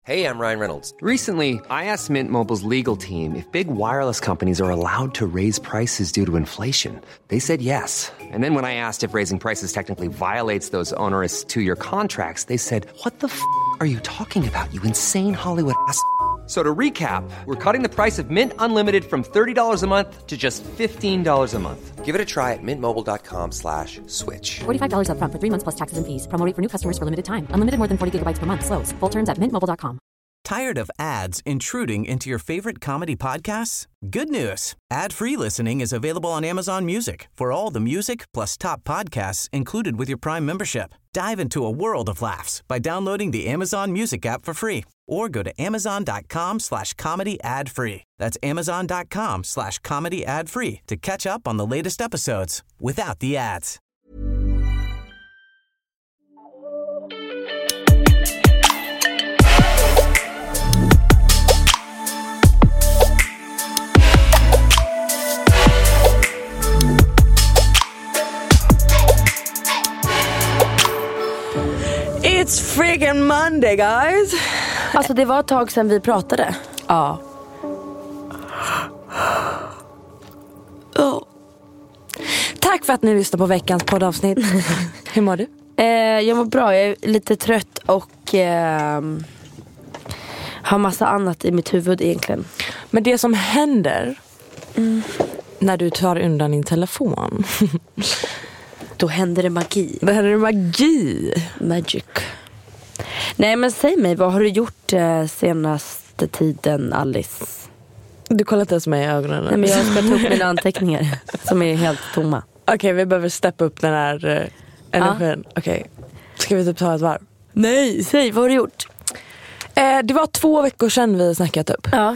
Hey, I'm Ryan Reynolds. Recently, I asked Mint Mobile's legal team if big wireless companies are allowed to raise prices due to inflation. They said yes. And then when I asked if raising prices technically violates those onerous two-year contracts, they said, "What the are you talking about, you insane Hollywood ass?" So to recap, we're cutting the price of Mint Unlimited from $30 a month to just $15 a month. Give it a try at mintmobile.com/switch. $45 up front for 3 months plus taxes and fees. Promo rate for new customers for limited time. Unlimited more than 40 gigabytes per month. Slows full terms at mintmobile.com. Tired of ads intruding into your favorite comedy podcasts? Good news. Ad-free listening is available on Amazon Music for all the music plus top podcasts included with your Prime membership. Dive into a world of laughs by downloading the Amazon Music app for free or go to amazon.com/comedy ad-free. That's amazon.com/comedy ad-free to catch up on the latest episodes without the ads. It's friggin' Monday, guys. Alltså det var ett tag sedan vi pratade. Ja. Tack för att ni lyssnar på veckans poddavsnitt. Hur mår du? Jag mår bra, jag är lite trött och har massa annat i mitt huvud egentligen. Men det som händer när du tar undan din telefon, då händer det magi. Då händer det magi. Magic. Nej men säg mig, vad har du gjort senaste tiden, Alice? Du kollar inte ens mig i ögonen. Nej men jag ska ta upp mina anteckningar som är helt tomma. Okej, vi behöver steppa upp den här energin. Okej, ska vi typ ta ett varv? Nej, säg, vad har du gjort? Det var 2 veckor sedan vi snackat upp. Ja.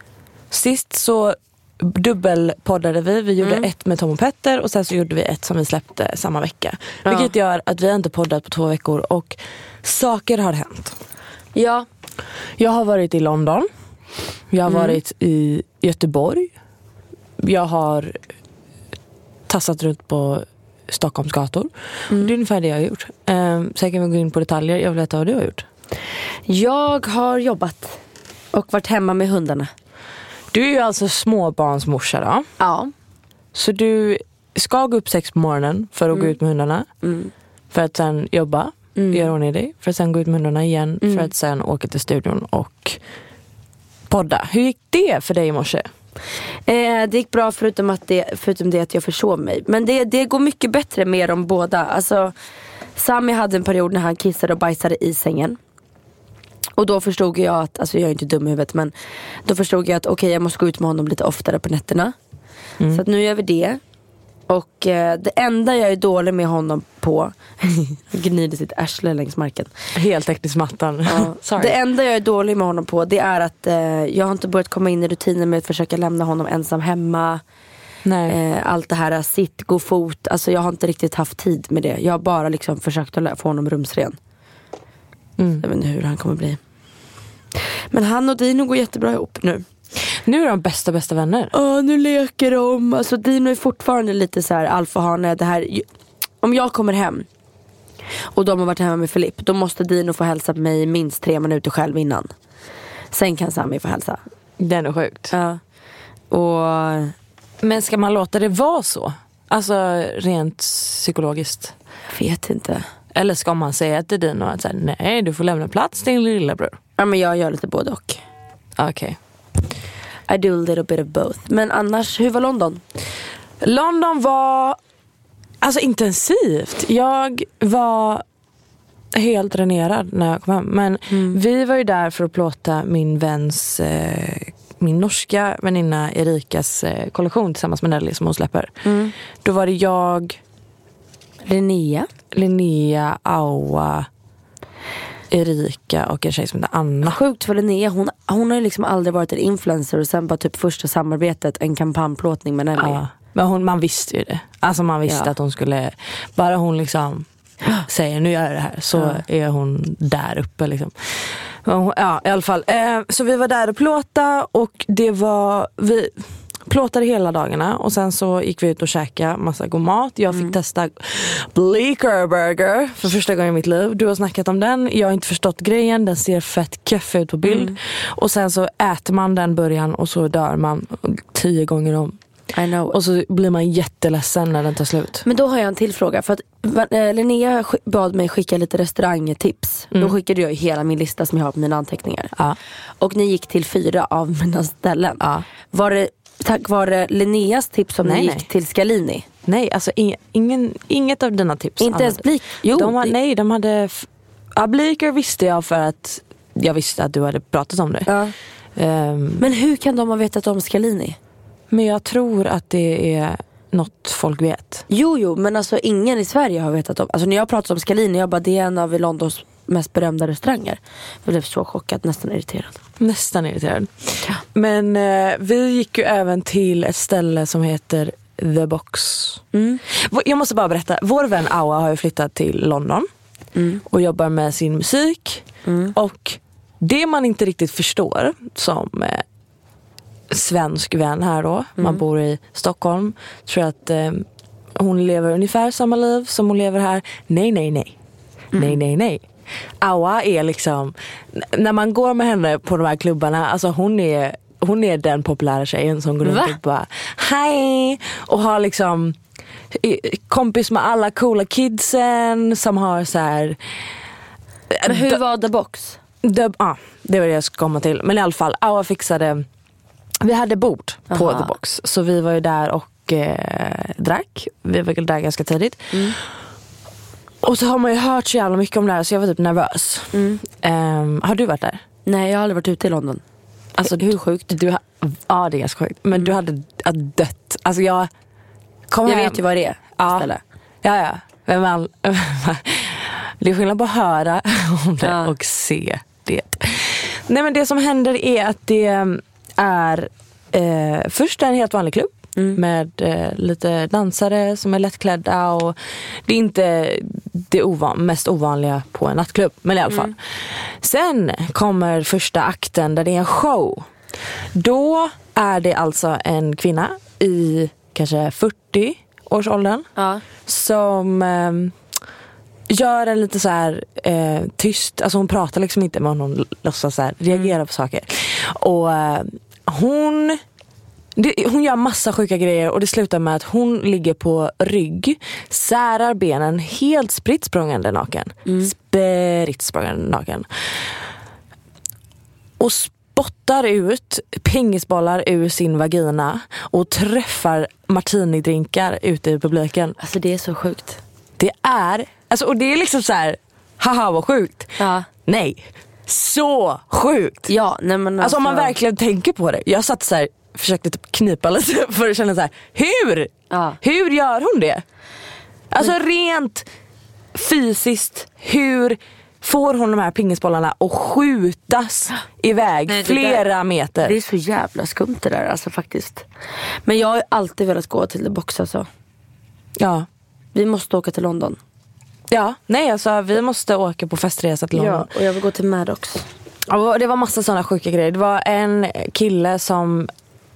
Sist så dubbelpoddade vi gjorde ett med Tom och Petter och sen så gjorde vi ett som vi släppte samma vecka. Ja. Vilket gör att vi inte poddat på 2 veckor och saker har hänt. Ja. Jag har varit i London. Jag har varit i Göteborg. Jag har tassat runt på Stockholms gator. Det är ungefär det jag har gjort. Sen kan vi gå in på detaljer. Jag vill veta vad du har gjort. Jag har jobbat och varit hemma med hundarna. Du är ju alltså småbarnsmorsa då. Ja. Så du ska gå upp 6 på morgonen för att gå ut med hundarna. För att sen jobba, göra ordning i dig. För att sen gå ut med hundarna igen. För att sen åka till studion och podda. Hur gick det för dig i morse? Det gick bra förutom det att jag försov mig. Men det går mycket bättre med dem båda. Alltså, Sami hade en period när han kissade och bajsade i sängen. Och då förstod jag att, alltså jag är inte dum i huvudet, men då förstod jag att okej, jag måste gå ut med honom lite oftare på nätterna. Så att nu gör vi det. Och det enda jag är dålig med honom på gnider sitt arsle längs marken. Helt tekniskt mattan. Ja. Det enda jag är dålig med honom på, det är att jag har inte börjat komma in i rutinen med att försöka lämna honom ensam hemma. Nej. Allt det här sitt, gå fot. Alltså jag har inte riktigt haft tid med det. Jag har bara liksom försökt att få honom rumsren. Jag vet inte hur han kommer bli. Men han och Dino går jättebra ihop nu. Nu är de bästa vänner. Ja, nu leker de. Alltså Dino är fortfarande lite så här alfahane. Det här, om jag kommer hem och de har varit hemma med Filip, då måste Dino få hälsa på mig minst 3 minuter själv innan. Sen kan Sami få hälsa. Det är nog sjukt. Ja. Men ska man låta det vara så? Alltså rent psykologiskt. Jag vet inte. Eller ska man säga till Dino att säga, nej, du får lämna plats till din lillebror? Ja, men jag gör lite både och. Okej. I do a little bit of both. Men annars, hur var London? London var alltså intensivt. Jag var helt dränerad när jag kom hem. Men vi var ju där för att plåta min norska väninna Erikas kollektion tillsammans med Nelly som hon släpper. Då var det jag, Linnea, Aua, Erika och en tjej som heter Anna. Sjukt för Linnea, hon har ju liksom aldrig varit en influencer och sen bara typ första samarbetet, en kampanjplåtning med Nelly. Ja, men man visste ju det. Alltså man visste att hon skulle, bara hon liksom säger nu gör jag det här, så är hon där uppe liksom. Ja, i alla fall. Så vi var där och plåta och det var plåtade hela dagarna. Och sen så gick vi ut och käkade massa god mat. Jag fick testa Bleecker Burger för första gången i mitt liv. Du har snackat om den. Jag har inte förstått grejen. Den ser fett keff ut på bild. Och sen så äter man den början och så dör man 10 gånger om. I know. Och så blir man jätteledsen när den tar slut. Men då har jag en till fråga. För att Linnea bad mig skicka lite restaurangtips. Då skickade jag hela min lista som jag har på mina anteckningar. Ja. Och ni gick till 4 av mina ställen. Ja. Var det tack vare Linneas tips som ni gick till Scalini? Nej, alltså inget av dina tips. Inte ens Bleek? Jo, de hade... Bleecker visste jag för att jag visste att du hade pratat om det. Ja. Men hur kan de ha vetat om Scalini? Men jag tror att det är något folk vet. Jo, men alltså ingen i Sverige har vetat om. Alltså när jag pratat om Scalini, jag bara, det är en av Londons mest berömda restauranger. Jag blev så chockad, nästan irriterad. Ja. Men vi gick ju även till ett ställe som heter The Box. Jag måste bara berätta, vår vän Awa har ju flyttat till London och jobbar med sin musik. Och det man inte riktigt förstår som svensk vän här då, man bor i Stockholm, tror jag att hon lever ungefär samma liv som hon lever här. Nej. Awa är liksom, när man går med henne på de här klubbarna, alltså hon är den populära tjejen som går runt och bara hej, och har liksom kompis med alla coola kidsen som har så här. Men hur var The Box? Det var det jag skulle komma till. Men i alla fall, Awa fixade. Vi hade bord på The Box. Så vi var ju där och drack. Vi var där ganska tidigt. Och så har man ju hört så jävla mycket om det här, så jag var typ nervös. Har du varit där? Nej, jag har aldrig varit ute i London. Alltså hur sjukt? Ja, det är ganska sjukt. Men du hade dött. Alltså jag vet ju vad det är. Ja. Men det är skillnad på att höra om det och se det. Nej, men det som händer är att det är först en helt vanlig klubb med lite dansare som är lättklädda, och det är inte det mest ovanliga på en nattklubb, men i alla fall. Sen kommer första akten där det är en show. Då är det alltså en kvinna i kanske 40-årsåldern som gör en lite så här tyst, alltså hon pratar liksom inte, men hon låtsas så här reagera på saker. Och hon gör massa sjuka grejer, och det slutar med att hon ligger på rygg, särar benen, helt spritt språngande naken. Och spottar ut pingisbollar ur sin vagina och träffar martinidrinkar ute i publiken. Alltså det är så sjukt. Det är, alltså, och det är liksom så här, haha vad sjukt. Ja. Nej, så sjukt. Ja, nej men alltså om man verkligen tänker på det. Jag satt så här, försökte typ knipa lite för att känna så här, hur gör hon det? Alltså rent fysiskt, hur får hon de här pingisbollarna och skjutas iväg flera meter? Det är så jävla skumt det där, alltså faktiskt. Men jag har alltid velat gå till The Box, alltså. Ja. Vi måste åka till London. Ja, nej alltså vi måste åka på festresa till London. Ja, och jag vill gå till Maddox. Och det var massa sådana sjuka grejer. Det var en kille som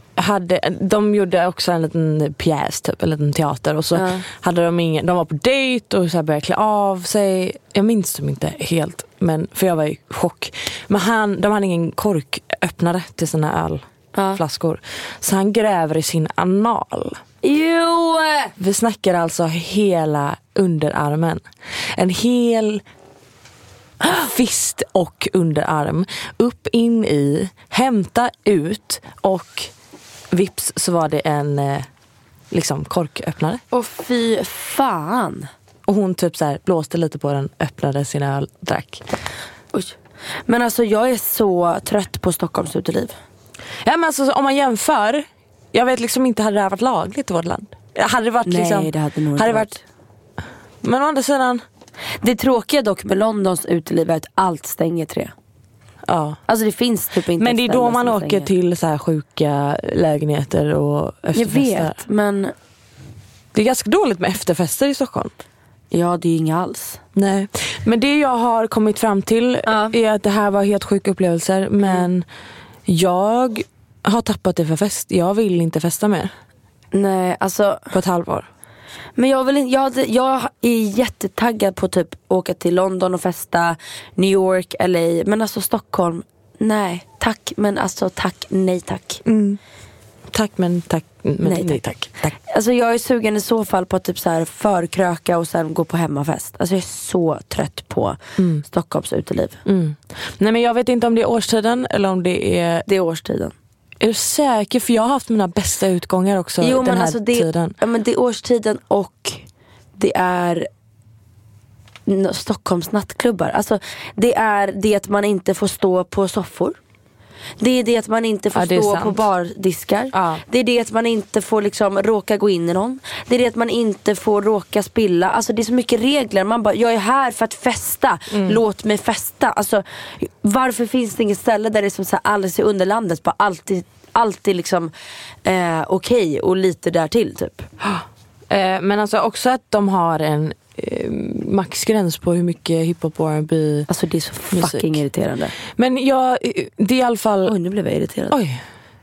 de gjorde också en liten pjäs typ, en liten teater, och så hade de var på dejt och så här började klä av sig. Jag minns dem inte helt, men för jag var i chock. Men de hade ingen korköppnare till sina ölflaskor. Så han gräver i sin anal. Jo! Vi snackar alltså hela underarmen. En hel fist och underarm. Upp in i, hämta ut, och vips så var det en liksom korköppnare. Och fy fan. Och hon typ så här blåste lite på den, öppnade sin öl, drack. Oj. Men alltså jag är så trött på Stockholms uteliv. Ja, men alltså om man jämför, jag vet liksom inte, hade det här varit lagligt i vårt land? Hade det varit liksom, nej, det hade nog inte varit. Men å andra sidan, det tråkiga dock med Londons uteliv är att allt stänger 3. Ja. Alltså det finns typ inte. Men det är då man åker till så här sjuka lägenheter och efterfester. Jag vet, men det är ganska dåligt med efterfester i Stockholm. Ja, det är inga alls. Nej, men det jag har kommit fram till är att det här var helt sjuka upplevelser. Men jag har tappat det för fest. Jag vill inte festa mer. Nej, alltså på ett halvår. Men jag är jättetaggad på typ åka till London och festa, New York, LA. Men alltså Stockholm, nej tack. Men alltså tack, nej tack. Tack men tack. Men nej tack. Alltså jag är sugen i så fall på att typ så här förkröka och sen gå på hemmafest. Alltså jag är så trött på Stockholms uteliv. Nej men jag vet inte om det är årstiden eller om det är... Det är årstiden. Är du säker? För jag har haft mina bästa utgångar också den här alltså tiden. Ja, men det är årstiden och det är Stockholms nattklubbar. Alltså det är det att man inte får stå på soffor. Det är det att man inte får stå på bardiskar. Det är det att man inte får liksom råka gå in i någon. Det är det att man inte får råka spilla. Alltså det är så mycket regler. Man bara, jag är här för att festa. Låt mig festa. Alltså varför finns det inget ställe där det är som så här Alice i Underlandet bara alltid liksom okej och lite där till typ. Men alltså också att de har en maxgräns på hur mycket hiphop och R&B. Alltså det är så fucking irriterande. Men det är i alla fall... Oj, nu blev jag irriterad. Oj.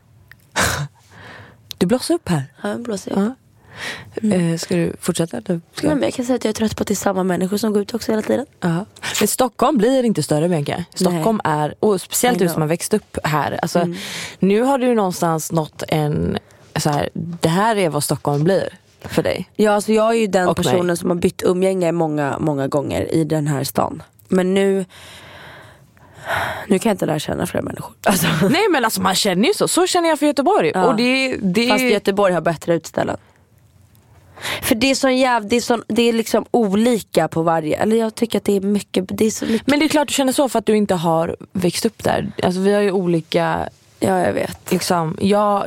Du blåser upp här. Ja, jag blåser upp. Ska du fortsätta? Nej, men jag kan säga att jag är trött på att det är samma människor som går ut också hela tiden. Men Stockholm blir inte större, Bianca. Stockholm är, och speciellt du som har växt upp här. Alltså, nu har du någonstans nått en så här, det här är vad Stockholm blir för dig. Ja, alltså jag är ju den personen som har bytt umgänge många, många gånger i den här stan. Men nu kan jag inte lära känna fler människor. Alltså. Nej, men alltså man känner ju så känner jag för Göteborg. Ja. Och det fast Göteborg har bättre utställen. För det är det är liksom olika på varje. Eller jag tycker att det är mycket, det är så mycket. Men det är klart du känner så för att du inte har växt upp där. Alltså vi har ju olika. Ja, jag vet. Liksom,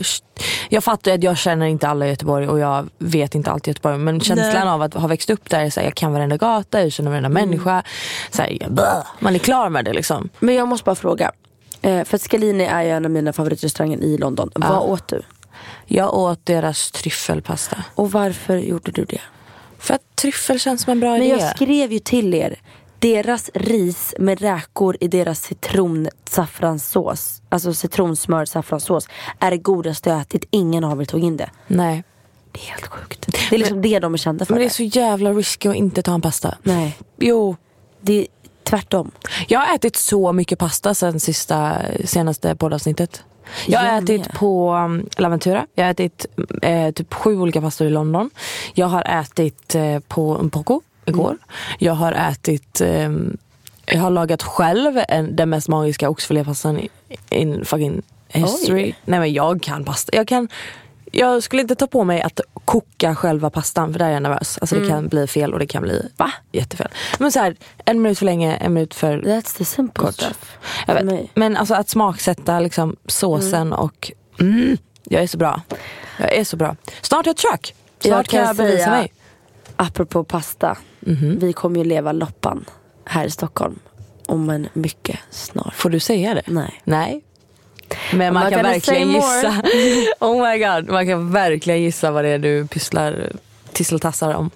jag fattar att jag känner inte alla i Göteborg och jag vet inte allt i Göteborg. Men känslan av att ha växt upp där är så här, jag kan varenda gata, jag känner varenda människa. Så här, man är klar med det liksom. Men jag måste bara fråga. För att Scalini är ju en av mina favoritrestauranger i London. Vad åt du? Jag åt deras tryffelpasta. Och varför gjorde du det? För att tryffel känns som en bra idé. Men jag skrev ju till er. Deras ris med räkor i deras citronsaffranssås, alltså citronsmör saffranssås, är det godaste jag ätit. Ingen av er tog in det. Nej. Det är helt sjukt. Det är liksom det de är kända för. Men det är så jävla risky att inte ta en pasta. Nej. Jo. Det är tvärtom. Jag har ätit så mycket pasta sen senaste poddavsnittet. Jag har ätit på Laventura. Jag har ätit typ 7 olika pastor i London. Jag har ätit på en Poco igår. Jag har ätit jag har lagat själv den mest magiska oxfilépastan in fucking history. Oj. Nej, men jag kan pasta. Jag skulle inte ta på mig att koka själva pastan, för där är jag nervös. Alltså det kan bli fel och det kan bli jättefel. Men så här, 1 minut för länge, 1 minut för that's the simple kort. Stuff. Jag vet. Men alltså att smaksätta liksom såsen och jag är så bra. Jag är så bra. Snart har jag truck. Snart kan jag bevisa mig. Apropå pasta. Vi kommer ju leva loppan här i Stockholm om en mycket snart. Får du säga det? Nej. Men man kan verkligen gissa. Oh my god, man kan verkligen gissa vad det är du tisseltassar om.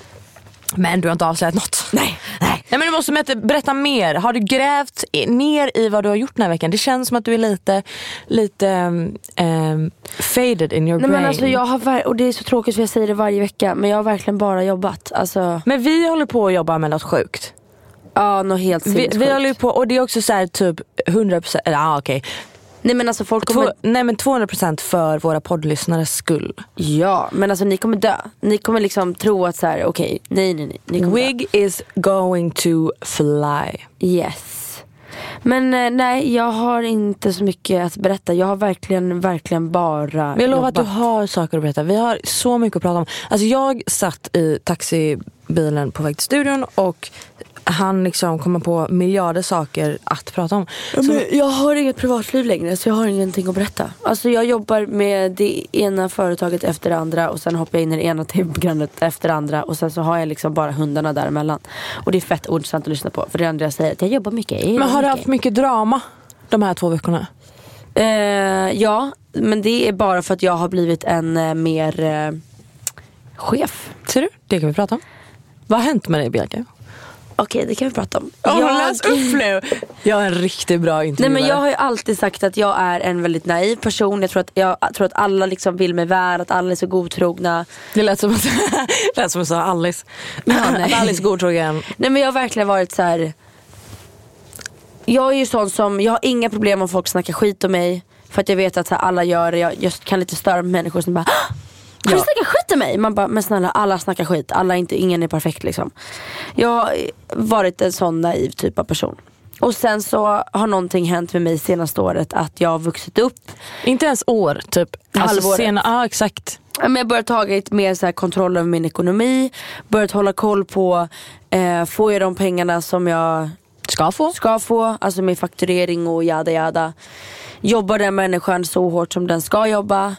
Men du har inte avslöjat något. Nej, men du måste berätta mer. Har du grävt ner i vad du har gjort den här veckan? Det känns som att du är lite faded in your brain. Men alltså och det är så tråkigt för jag säger det varje vecka, men jag har verkligen bara jobbat. Alltså. Men vi håller på att jobba med något sjukt. Ja, något helt sinnessjukt. Vi håller på, och det är också så här typ 100%, okej. Nej, men alltså folk kommer... Nej, men 200% för våra poddlyssnares skull. Ja, men alltså ni kommer dö. Ni kommer liksom tro att så här, okej, nej. Ni kommer Wig is going to fly. Yes. Men nej, jag har inte så mycket att berätta. Jag har verkligen bara men jag lovar att du har saker att berätta. Vi har så mycket att prata om. Alltså jag satt i taxibilen på väg till studion och han liksom kommer på miljarder saker att prata om. Men jag har inget privatliv längre, så jag har ingenting att berätta. Alltså jag jobbar med det ena företaget efter det andra och sen hoppar jag in i det ena TV-programmet efter det andra och sen så har jag liksom bara hundarna däremellan. Och det är fett intressant att lyssna på, för det andra jag säger att jag jobbar mycket. Men har du haft mycket drama de här 2 veckorna? Ja, men det är bara för att jag har blivit en mer chef. Ser du? Det kan vi prata om. Vad har hänt med dig, Bianca? Okej, det kan vi prata om. Läs upp nu. Jag är en riktigt bra intervjuare. Nej, men jag har ju alltid sagt att jag är en väldigt naiv person. Jag tror att alla liksom vill mig väl, att alla är så godtrogna. Det lät som att sa Alice. Att Alice godtrogen. Nej, men jag har verkligen varit så här. Jag är ju sån som, jag har inga problem om folk snackar skit om mig. För att jag vet att så här, alla gör det. Jag just kan lite störa med människor som bara har du snackat skit om mig? Man bara, men snälla, alla snackar skit. Ingen är perfekt liksom. Jag har varit en sån naiv typ av person. Och sen så har någonting hänt med mig senaste året, att jag har vuxit upp. Inte ens år, typ halvåret. Ja, exakt. Men jag börjat ta lite mer så här kontroll över min ekonomi. Börjat hålla koll på får jag de pengarna som jag ska få. Alltså med fakturering och jada. Jobbar den människan så hårt som den ska jobba.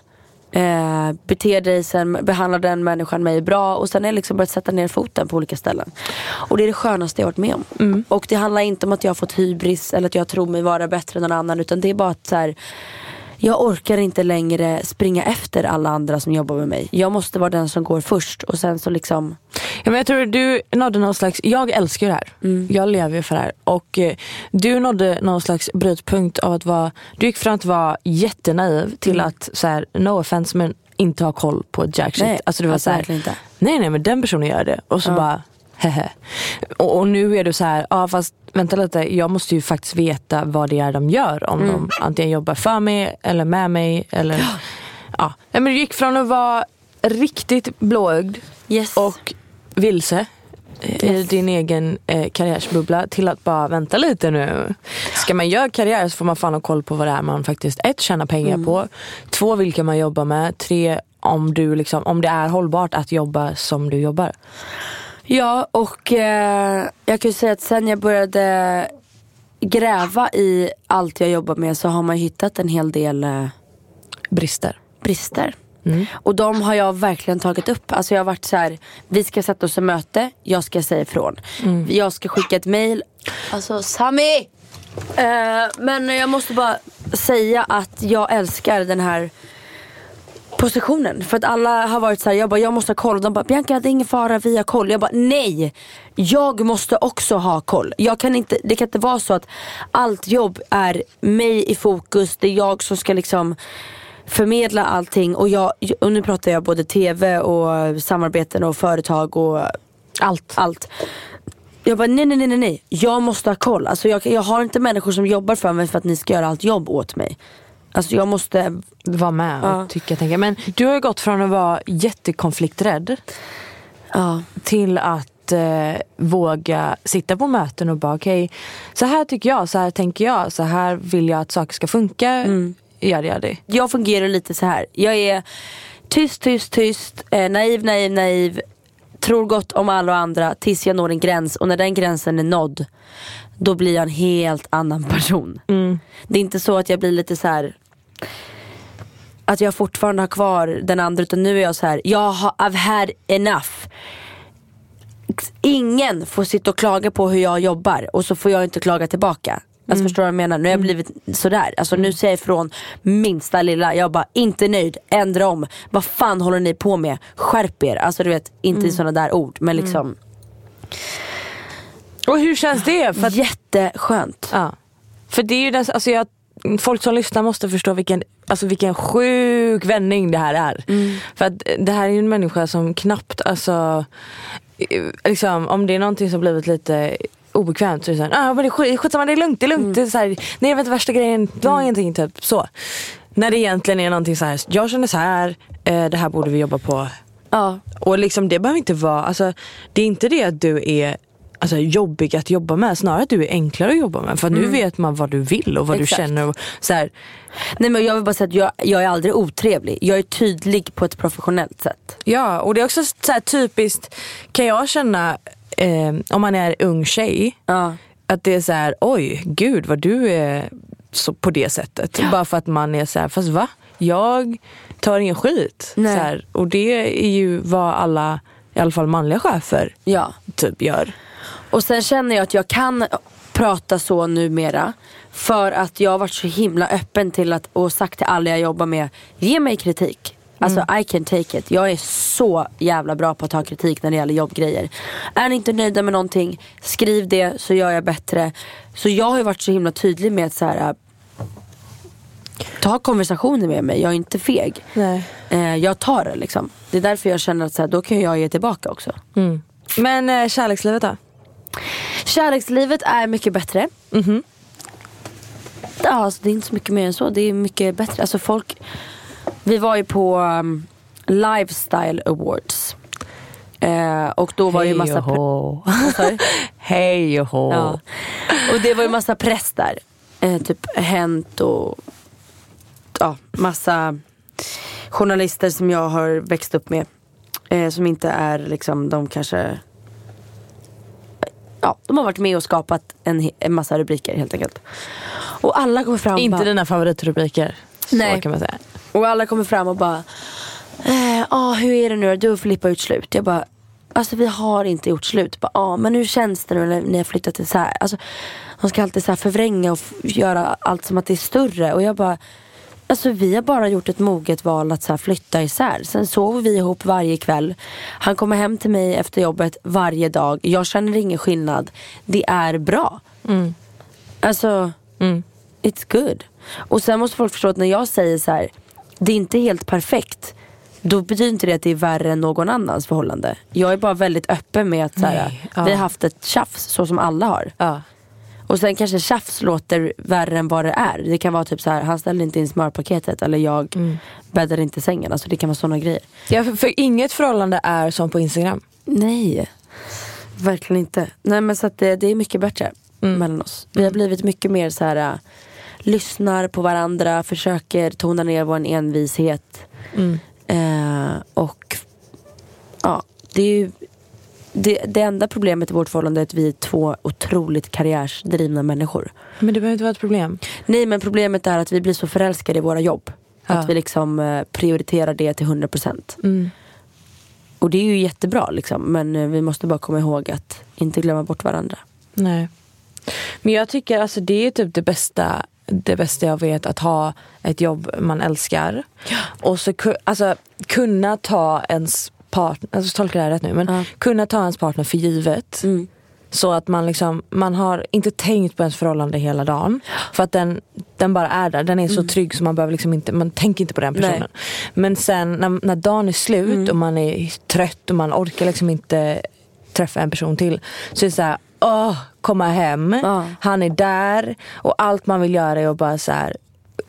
Beter dig, sen behandlar den människan mig bra. Och sen är jag liksom börjat sätta ner foten på olika ställen. Och det är det skönaste jag varit med om. Och det handlar inte om att jag har fått hybris eller att jag tror mig vara bättre än någon annan. Utan det är bara att så här, jag orkar inte längre springa efter alla andra som jobbar med mig. Jag måste vara den som går först. Och sen så liksom... Ja, men jag tror du nådde någon slags... Jag älskar det här. Jag lever ju för det här. Och du nådde någon slags brytpunkt av att vara... Du gick från att vara jättenaiv till att så här, no offense, men inte ha koll på jack shit. Nej, alltså du var så här, inte. Nej, men den personen gör det. Och så bara... Hehe. Och nu är du så här, fast vänta lite, jag måste ju faktiskt veta vad det är de gör, om de antingen jobbar för mig eller med mig eller ja. Men du gick från att vara riktigt blåögd och vilse i din egen karriärsbubbla till att bara vänta lite nu. Ska man göra karriär så får man fan ha koll på vad det är man faktiskt 1 tjänar pengar på, 2 vilka man jobbar med, 3 om du liksom, om det är hållbart att jobba som du jobbar. Ja, och jag kan ju säga att sen jag började gräva i allt jag jobbar med så har man hittat en hel del brister. Och de har jag verkligen tagit upp. Alltså jag har varit så här: vi ska sätta oss i möte, jag ska säga ifrån. Jag ska skicka ett mejl. Alltså Sami! Men jag måste bara säga att jag älskar den här positionen. För att alla har varit så här, jag måste ha koll. De bara, Bianca, det är ingen fara, vi har koll. Jag bara, nej, jag måste också ha koll. Det kan inte vara så att allt jobb är mig i fokus. Det är jag som ska liksom förmedla allting. Och nu pratar jag både tv och samarbeten och företag och allt. Jag bara, nej. Jag måste ha koll. Alltså jag har inte människor som jobbar för mig för att ni ska göra allt jobb åt mig. Alltså jag måste vara med och tänka. Men du har ju gått från att vara jättekonflikträdd till att våga sitta på möten och bara okej, så här tycker jag, så här tänker jag, så här vill jag att saker ska funka. Gör det. Jag fungerar lite så här. Jag är tyst, naiv, tror gott om alla och andra tills jag når en gräns. Och när den gränsen är nådd, då blir jag en helt annan person. Det är inte så att jag blir lite så här att jag fortfarande har kvar den andra, utan nu är jag så här: I've had enough. Ingen får sitta och klaga på hur jag jobbar och så får jag inte klaga tillbaka. Alltså förstår du vad jag menar? Nu har jag blivit sådär. Alltså nu säger jag ifrån minsta lilla. Jag bara, inte nöjd, ändra om. Vad fan håller ni på med? Skärp er. Alltså du vet, inte i sådana där ord, men liksom. Och hur känns det? För att... Jätteskönt. Ja. För det är ju alltså folk som lyssnar måste förstå vilken sjuk vändning det här är. För att det här är ju en människa som knappt, alltså liksom, om det är någonting som blivit lite obekvämt så är det såhär, men det är skitsamma, det är lugnt. Det är så här, nej, vet värsta grejen, det var ingenting typ så. När det egentligen är någonting så här, jag känner så här, det här borde vi jobba på. Ja. Och liksom det behöver inte vara, alltså det är inte det att du är alltså jobbig att jobba med, snarare att du är enklare att jobba med, för nu vet man vad du vill och vad du känner och så här. Nej, men jag vill bara säga att jag är aldrig otrevlig. Jag är tydlig på ett professionellt sätt. Ja, och det är också så här typiskt, kan jag känna om man är ung tjej, att det är så här, oj, gud vad du är så på det sättet. Bara för att man är så här, fast va? Jag tar ingen skit. Så här, och det är ju vad alla, i alla fall manliga chefer typ gör. Och sen känner jag att jag kan prata så numera för att jag har varit så himla öppen till att, och sagt till alla jag jobbar med, ge mig kritik. Alltså I can take it. Jag är så jävla bra på att ta kritik när det gäller jobbgrejer. Är ni inte nöjda med någonting, skriv det så gör jag bättre. Så jag har ju varit så himla tydlig med att så här, ta konversationer med mig. Jag är inte feg. Nej. Jag tar det liksom. Det är därför jag känner att så här, då kan jag ge tillbaka också. Men kärlekslivet då? Kärlekslivet är mycket bättre. Ja, alltså, det är inte så mycket mer än så. Det är mycket bättre. Alltså folk... Vi var ju på Lifestyle Awards. Och då var ju massa... Hej och hå. Ja. Och det var ju massa press där. Typ Hänt och... Ja, massa journalister som jag har växt upp med. Som inte är liksom... De kanske... Ja, de har varit med och skapat en massa rubriker helt enkelt. Och alla kommer fram och inte bara, dina favoritrubriker. Nej. Så kan man säga. Och alla kommer fram och bara hur är det nu? Du och Filippa har gjort slut. Jag bara, alltså vi har inte gjort slut. Bara, men hur känns det nu när ni har flyttat till så här? Alltså, de ska alltid så här förvränga och göra allt som att det är större. Och jag bara, alltså vi har bara gjort ett moget val att så här flytta isär. Sen sover vi ihop varje kväll. Han kommer hem till mig efter jobbet varje dag. Jag känner ingen skillnad. Det är bra. Alltså it's good. Och sen måste folk förstå att när jag säger så här, det är inte helt perfekt, då betyder inte det att det är värre än någon annans förhållande. Jag är bara väldigt öppen med att så här, vi har haft ett tjafs så som alla har. Och sen kanske tjafs låter värre än vad det är. Det kan vara typ så här, han ställer inte in smörpaketet eller jag bäddar inte sängen. Alltså det kan vara såna grejer. Ja, för inget förhållande är som på Instagram. Nej, verkligen inte. Nej, men så att det är mycket bättre mellan oss. Vi har blivit mycket mer så här, lyssnar på varandra, försöker tona ner vår envishet. Och ja, det är ju det enda problemet i vårt förhållande är att vi är två otroligt karriärsdrivna människor. Men det behöver inte vara ett problem. Nej, men problemet är att vi blir så förälskade i våra jobb. Att vi liksom prioriterar det till 100%. Och det är ju jättebra liksom. Men vi måste bara komma ihåg att inte glömma bort varandra. Nej. Men jag tycker alltså det är typ det bästa jag vet, att ha ett jobb man älskar. Och så alltså, kunna ta ens partner, alltså tolkar det här rätt nu, men kunna ta ens partner för givet. Så att man liksom, man har inte tänkt på ens förhållande hela dagen. För att den bara är där. Den är så trygg så man behöver liksom inte, man tänker inte på den personen. Nej. Men sen när dagen är slut och man är trött och man orkar liksom inte träffa en person till, så är det så här, komma hem, han är där och allt man vill göra är att bara så här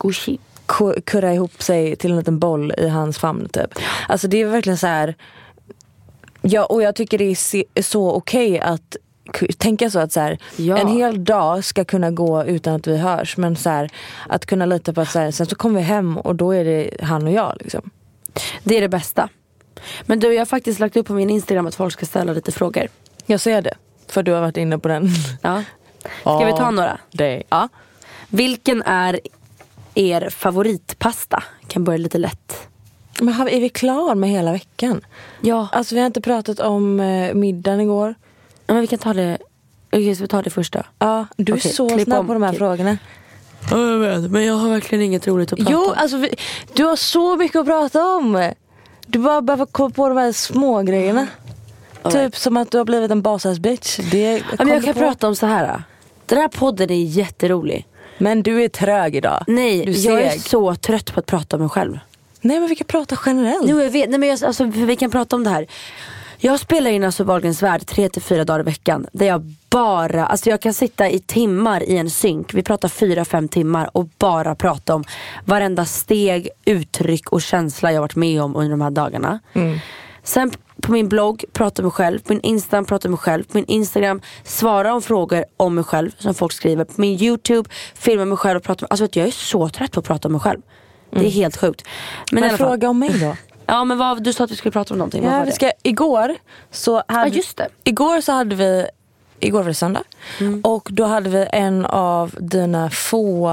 kurra ihop sig till en liten boll i hans famn typ. Alltså det är verkligen så här. Ja, och jag tycker det är så okej att tänka så att så här, en hel dag ska kunna gå utan att vi hörs, men så här, att kunna lita på att så här, sen så kommer vi hem och då är det han och jag liksom. Det är det bästa. Men du, jag har faktiskt lagt upp på min Instagram att folk ska ställa lite frågor. Jag ser det, för du har varit inne på den. Ja. Ska vi ta några? Ja. Vilken är er favoritpasta? Kan börja lite lätt. Men är vi klar med hela veckan? Ja. Alltså vi har inte pratat om middagen igår. Ja, men vi kan ta det. Okej, så vi tar det först då. Ja, du är så snabb på de här frågorna. Ja, jag vet, men jag har verkligen inget roligt att prata om. Jo, alltså du har så mycket att prata om. Du bara behöver komma på de här små grejerna. Typ som att du har blivit en boss bitch. Men jag kan prata om så här. Den här podden är jätterolig. Men du är trög idag. Nej, jag är så trött på att prata om mig själv. Nej, men vi kan prata generellt. Jo, jag vet. Nej, men alltså, vi kan prata om det här. Jag spelar in alltså Wahlgrens värld 3-4 dagar i veckan. Där jag bara, alltså jag kan sitta i timmar i en synk. Vi pratar 4-5 timmar och bara prata om varenda steg, uttryck och känsla jag varit med om under de här dagarna. Sen på min blogg pratar mig själv. På min Instagram pratar mig själv. På min Instagram svarar om frågor om mig själv som folk skriver. På min YouTube filmar mig själv och pratar. Alltså jag är så trött på att prata om mig själv. Det är helt sjukt. Men fråga om mig då. Ja, men du sa att vi skulle prata om någonting. Ja, igår så hade just det. Igår var det söndag. Och då hade vi en av dina få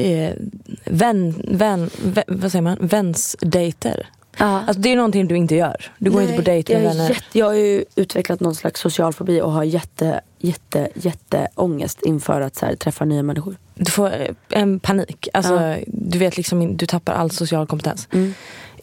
vänsdejter. Alltså det är någonting du inte gör. Du går inte på dejt med vänner. Jag har ju utvecklat någon slags social fobi och har jätte ångest inför att så här, träffa nya människor. Du får en panik. Alltså du vet liksom, du tappar all social kompetens.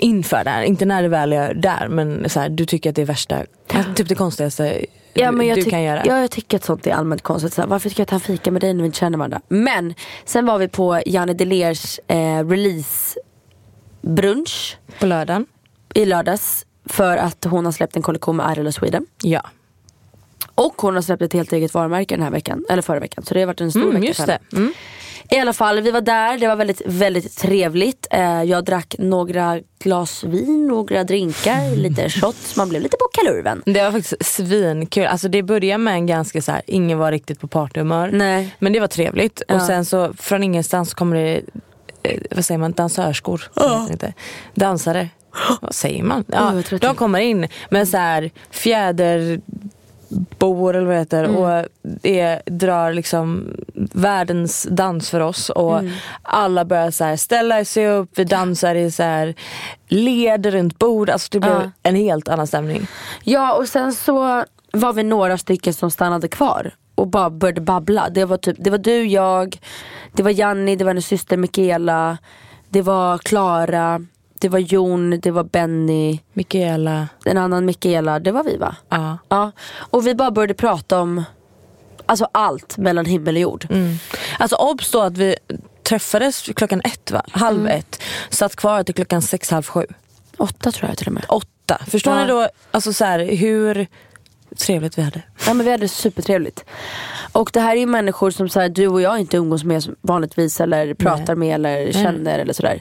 inför det här. Inte när det väl är där, men så här, du tycker att det är värsta, typ det konstigaste du kan göra. Ja, jag tycker att sånt är allmänt konstigt. Så här, varför ska jag ta en fika med dig när vi inte känner varandra? Men sen var vi på Janne Delers release brunch På lördagen. i lördags. För att hon har släppt en kollektion med Idol of Sweden. Ja. Och hon har släppt ett helt eget varumärke den här veckan. Eller förra veckan. Så det har varit en stor vecka. Just det. I alla fall, vi var där. Det var väldigt, väldigt trevligt. Jag drack några glas vin, några drinkar, lite shots. Man blev lite på kalurven. Det var faktiskt svinkul. Alltså det började med en ganska så här, ingen var riktigt på partyhumör. Nej. Men det var trevligt. Och sen så från ingenstans kommer det, vad säger man, dansörskor. Dansare. Vad säger man? Ja, de kommer in med så här fjäderbor eller vad det heter, och det drar liksom världens dans för oss, och alla börjar så här ställa sig upp, vi dansar i så här led runt bord, alltså det blev en helt annan stämning. Ja, och sen så var vi några stycken som stannade kvar och bara började babbla. Det var du, jag, det var Janni, det var hennes syster Mikaela, det var Klara, det var Jon, det var Benny, Mikaela, en annan Mikaela, det var vi, va? Ja. Ja. Och vi bara började prata om alltså allt mellan himmel och jord. Alltså obs då att vi träffades klockan 1, va? 1:30. Satt kvar till klockan 6, 6:30. 8 tror jag till och med. 8. Förstår ni då alltså så här, hur trevligt vi hade? Ja, men vi hade supertrevligt. Och det här är ju människor som så här, du och jag inte umgås med vanligtvis, eller pratar med eller känner eller sådär.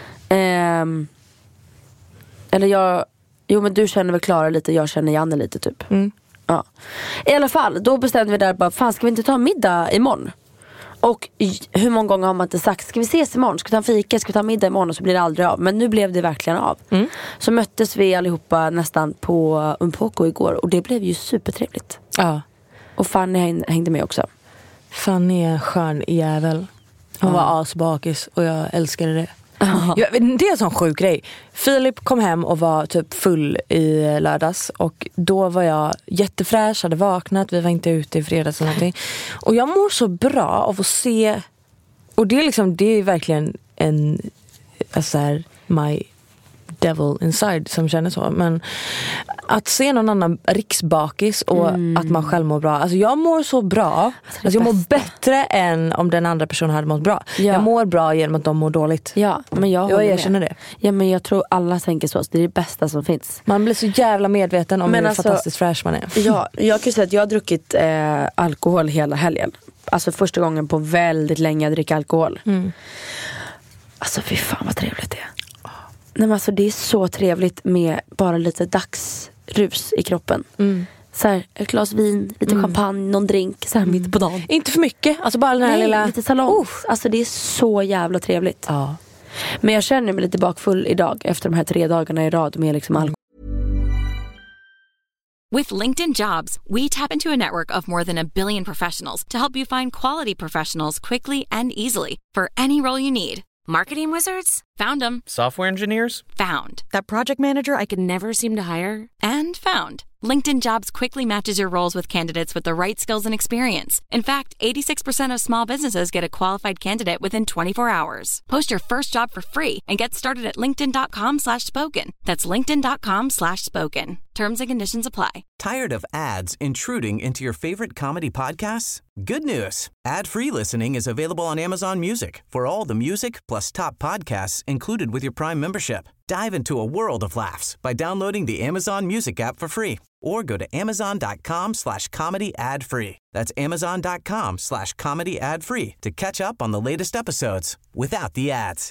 Eller jo, men du känner väl Klara lite, jag känner Janne lite typ. Ja. I alla fall, då bestämde vi där bara, fan ska vi inte ta middag imorgon? Och hur många gånger har man inte sagt, ska vi ses imorgon, ska vi ta en fika, ska vi ta middag imorgon, och så blir det aldrig av. Men nu blev det verkligen av. Så möttes vi allihopa nästan på Umpoko igår, och det blev ju supertrevligt. Ja. Och Fanny hängde med också. Fanny är en skön jävel. Hon var asbakis och jag älskade det. Ja, det är en sån sjuk grej. Filip kom hem och var typ full i lördags, och då var jag jättefräsch, hade vaknat, vi var inte ute i fredags eller någonting. Och jag mår så bra av att se, och det är liksom, det är verkligen en alltså här, my devil inside som känner så, men att se någon annan riksbakis och att man själv mår bra, alltså jag mår så bra, alltså jag mår bättre än om den andra personen hade mått bra. Jag mår bra genom att de mår dåligt. Ja, men jag erkänner det. Ja, men jag tror alla tänker så, det är det bästa som finns. Man blir så jävla medveten om hur fantastiskt fräsch man är. Ja, jag kan säga att jag har druckit alkohol hela helgen. Alltså första gången på väldigt länge jag dricker alkohol. Alltså fy fan vad trevligt det är. Nej, men alltså det är så trevligt med bara lite dagsrus i kroppen. Så här, ett glas vin, lite champagne, någon drink så här mitt på dagen. Inte för mycket, alltså bara den här lilla lite salong. Alltså det är så jävla trevligt. Ja. Men jag känner mig lite bakfull idag efter de här 3 dagarna i rad med liksom alkohol. With LinkedIn Jobs, we tap into a network of more than 1 billion professionals to help you find quality professionals quickly and easily for any role you need. Marketing wizards? Found them. Software engineers? Found. That project manager I could never seem to hire? And found. LinkedIn Jobs quickly matches your roles with candidates with the right skills and experience. In fact, 86% of small businesses get a qualified candidate within 24 hours. Post your first job for free and get started at linkedin.com/spoken. That's linkedin.com/spoken. Terms and conditions apply. Tired of ads intruding into your favorite comedy podcasts? Good news. Ad-free listening is available on Amazon Music for all the music plus top podcasts included with your Prime membership. Dive into a world of laughs by downloading the Amazon Music app for free or go to amazon.com/comedy ad-free. That's amazon.com/comedy ad-free to catch up on the latest episodes without the ads.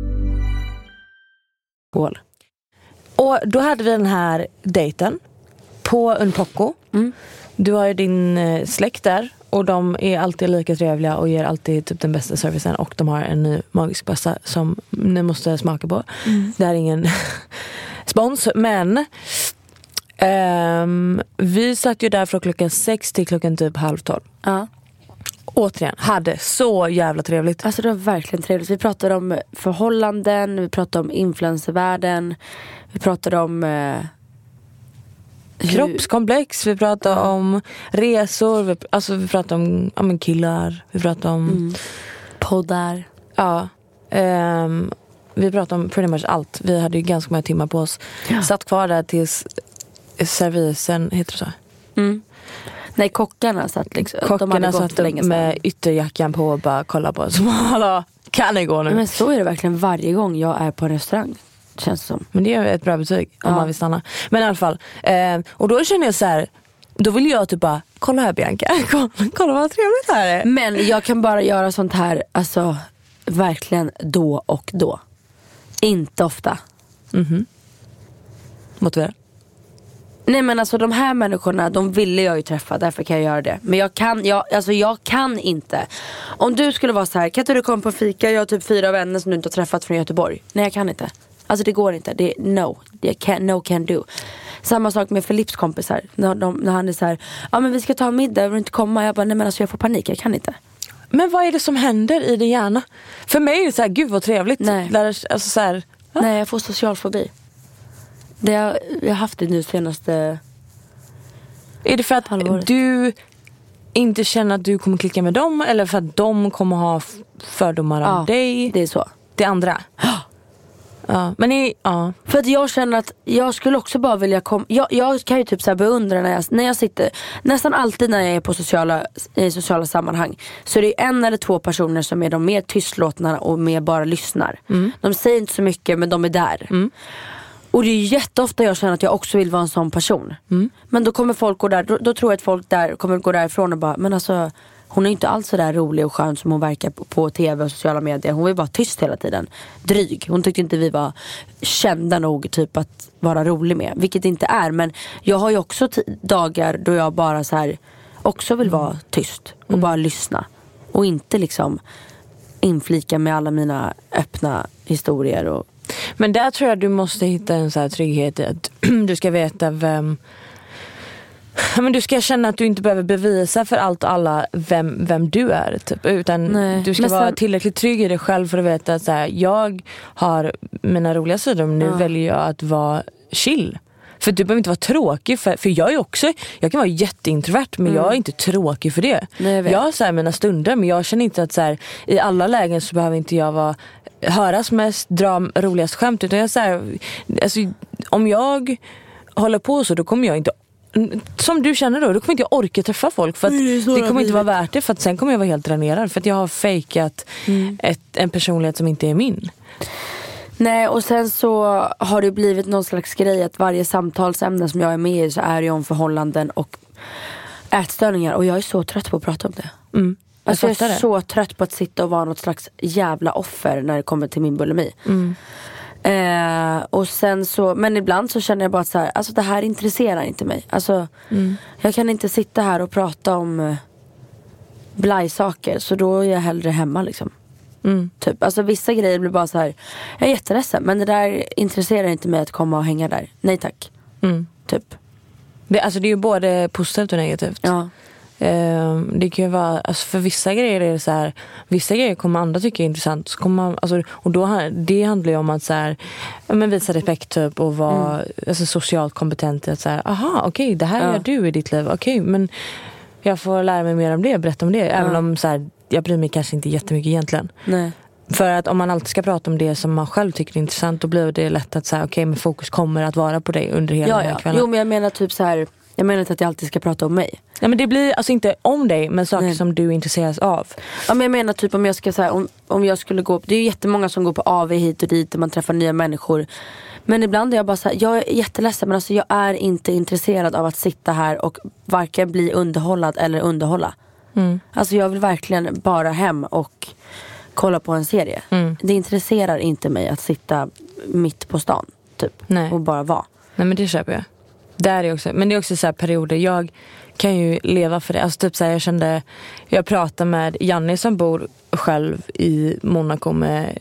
Och då hade vi den här dejten på Umpoko. Du har ju din släkt där, och de är alltid lika trevliga och ger alltid typ den bästa servicen, och de har en ny magisk pasta som ni måste smaka på. Det är ingen spons, men vi satt ju där från klockan 6 till klockan typ 11:30. Ja. Återigen, hade så jävla trevligt. Alltså det var verkligen trevligt. Vi pratade om förhållanden, vi pratade om influencervärlden, vi pratade om kroppskomplex, vi pratade om resor, vi pratade om killar, vi pratade om poddar. Ja. vi pratade om pretty much allt. Vi hade ju ganska många timmar på oss. Satt kvar där tills servisen, heter det så? Nej, kockarna satt liksom. Kockarna satt med ytterjackan på och bara kolla på oss. Kan det gå nu? Men så är det verkligen varje gång jag är på en restaurang. Känns som. Men det är ett bra betyg om man vill stanna. Men i alla fall. Och då känner jag så här. Då vill jag typ bara, kolla här Bianca. Kolla vad trevligt det här är. Men jag kan bara göra sånt här, alltså verkligen då och då. Inte ofta. Motivera. Nej men alltså de här människorna, de ville jag ju träffa, därför kan jag göra det. Men jag kan inte. Om du skulle vara så här, kan inte du komma på fika? Jag har typ 4 vänner som du inte har träffat från Göteborg. Nej, jag kan inte. Alltså det går inte. Det är no can do. Samma sak med Philips kompisar. När han är så här, ja men vi ska ta en middag, jag vill inte komma. Jag bara, nej men alltså jag får panik, jag kan inte. Men vad är det som händer i din hjärna? För mig är det så här, gud vad trevligt. Nej, alltså så här, nej jag får social fobi. Jag har haft det nu senaste. Är det för att halvåret. Du inte känner att du kommer klicka med dem? Eller för att de kommer ha fördomar om dig? Det är så. Det andra? Ja, men för att jag känner att jag skulle också bara vilja komma. Jag kan ju typ så här beundra när jag sitter. Nästan alltid när jag är på sociala sammanhang, så är det 1 eller 2 personer som är de mer tystlåtna och mer bara lyssnar. De säger inte så mycket, men de är där. Och det är jätteofta jag känner att jag också vill vara en sån person. Men då kommer folk gå där. Då tror jag att folk där kommer gå därifrån och bara, men alltså hon är inte alls så där rolig och skön som hon verkar på tv och sociala medier. Hon var bara tyst hela tiden. Dryg. Hon tyckte inte vi var kända nog typ att vara rolig med. Vilket inte är. Men jag har ju också dagar då jag bara så här också vill vara tyst. Och bara lyssna. Och inte liksom inflika med alla mina öppna historier. Men där tror jag du måste hitta en så här trygghet i att du ska veta men du ska känna att du inte behöver bevisa för allt och alla vem du är typ, utan du ska vara tillräckligt trygg i dig själv för att veta att så här, jag har mina roliga sidor, men nu väljer jag att vara chill. För du behöver inte vara tråkig för jag är också, jag kan vara jätteintrovert, men jag är inte tråkig för det. Jag har så här mina stunder, men jag känner inte att så här, i alla lägen så behöver inte jag höras mest, dra roligast skämt, utan jag så här, alltså, om jag håller på så, då kommer jag inte, som du känner då kommer inte jag orka träffa folk, för att det kommer inte vara värt det, för att sen kommer jag vara helt dränerad för att jag har fejkat en personlighet som inte är min. Nej, och sen så har det blivit någon slags grej att varje samtalsämne som jag är med i så är det om förhållanden och ätstörningar, och jag är så trött på att prata om det. Alltså jag är så trött på att sitta och vara något slags jävla offer när det kommer till min bulimi. Och sen så, men ibland så känner jag bara att så här, alltså det här intresserar inte mig. Alltså jag kan inte sitta här och prata om blajsaker, så då är jag hellre hemma liksom. Typ, alltså vissa grejer blir bara så här, jag är jätteledsen, men det där intresserar inte mig att komma och hänga där. Nej tack. Typ. Det är ju både positivt och negativt. Ja. Det kan ju vara, alltså för vissa grejer är det så här, vissa grejer kommer andra tycka är intressant, så kommer man, alltså, och då det handlar ju om att så här, men visa respekt typ, och vara alltså, socialt kompetent, att så här, aha, okej, det här gör du i ditt liv, okej, men jag får lära mig mer om det, berätta om det, även om så här, jag bryr mig kanske inte jättemycket egentligen. Nej. För att om man alltid ska prata om det som man själv tycker är intressant, då blir det lätt att säga, okej, men fokus kommer att vara på dig under hela den här kvällen. Jo, men jag menar typ så här, jag menar inte att jag alltid ska prata om mig. Ja, men det blir alltså inte om dig, men saker som du intresseras av. Ja, men jag menar typ om jag ska så här, om jag skulle gå, det är ju jättemånga som går på AV hit och dit och man träffar nya människor. Men ibland är jag bara så här, jag är jätteledsen, men alltså jag är inte intresserad av att sitta här och varken bli underhållad eller underhålla. Alltså jag vill verkligen bara hem och kolla på en serie. Det intresserar inte mig att sitta mitt på stan typ. Nej. Och bara vara. Nej, men det köper jag. Där är också, men det är också så här perioder. Jag kan ju leva för det. Alltså typ så här, jag pratar med Janne som bor själv i Monaco med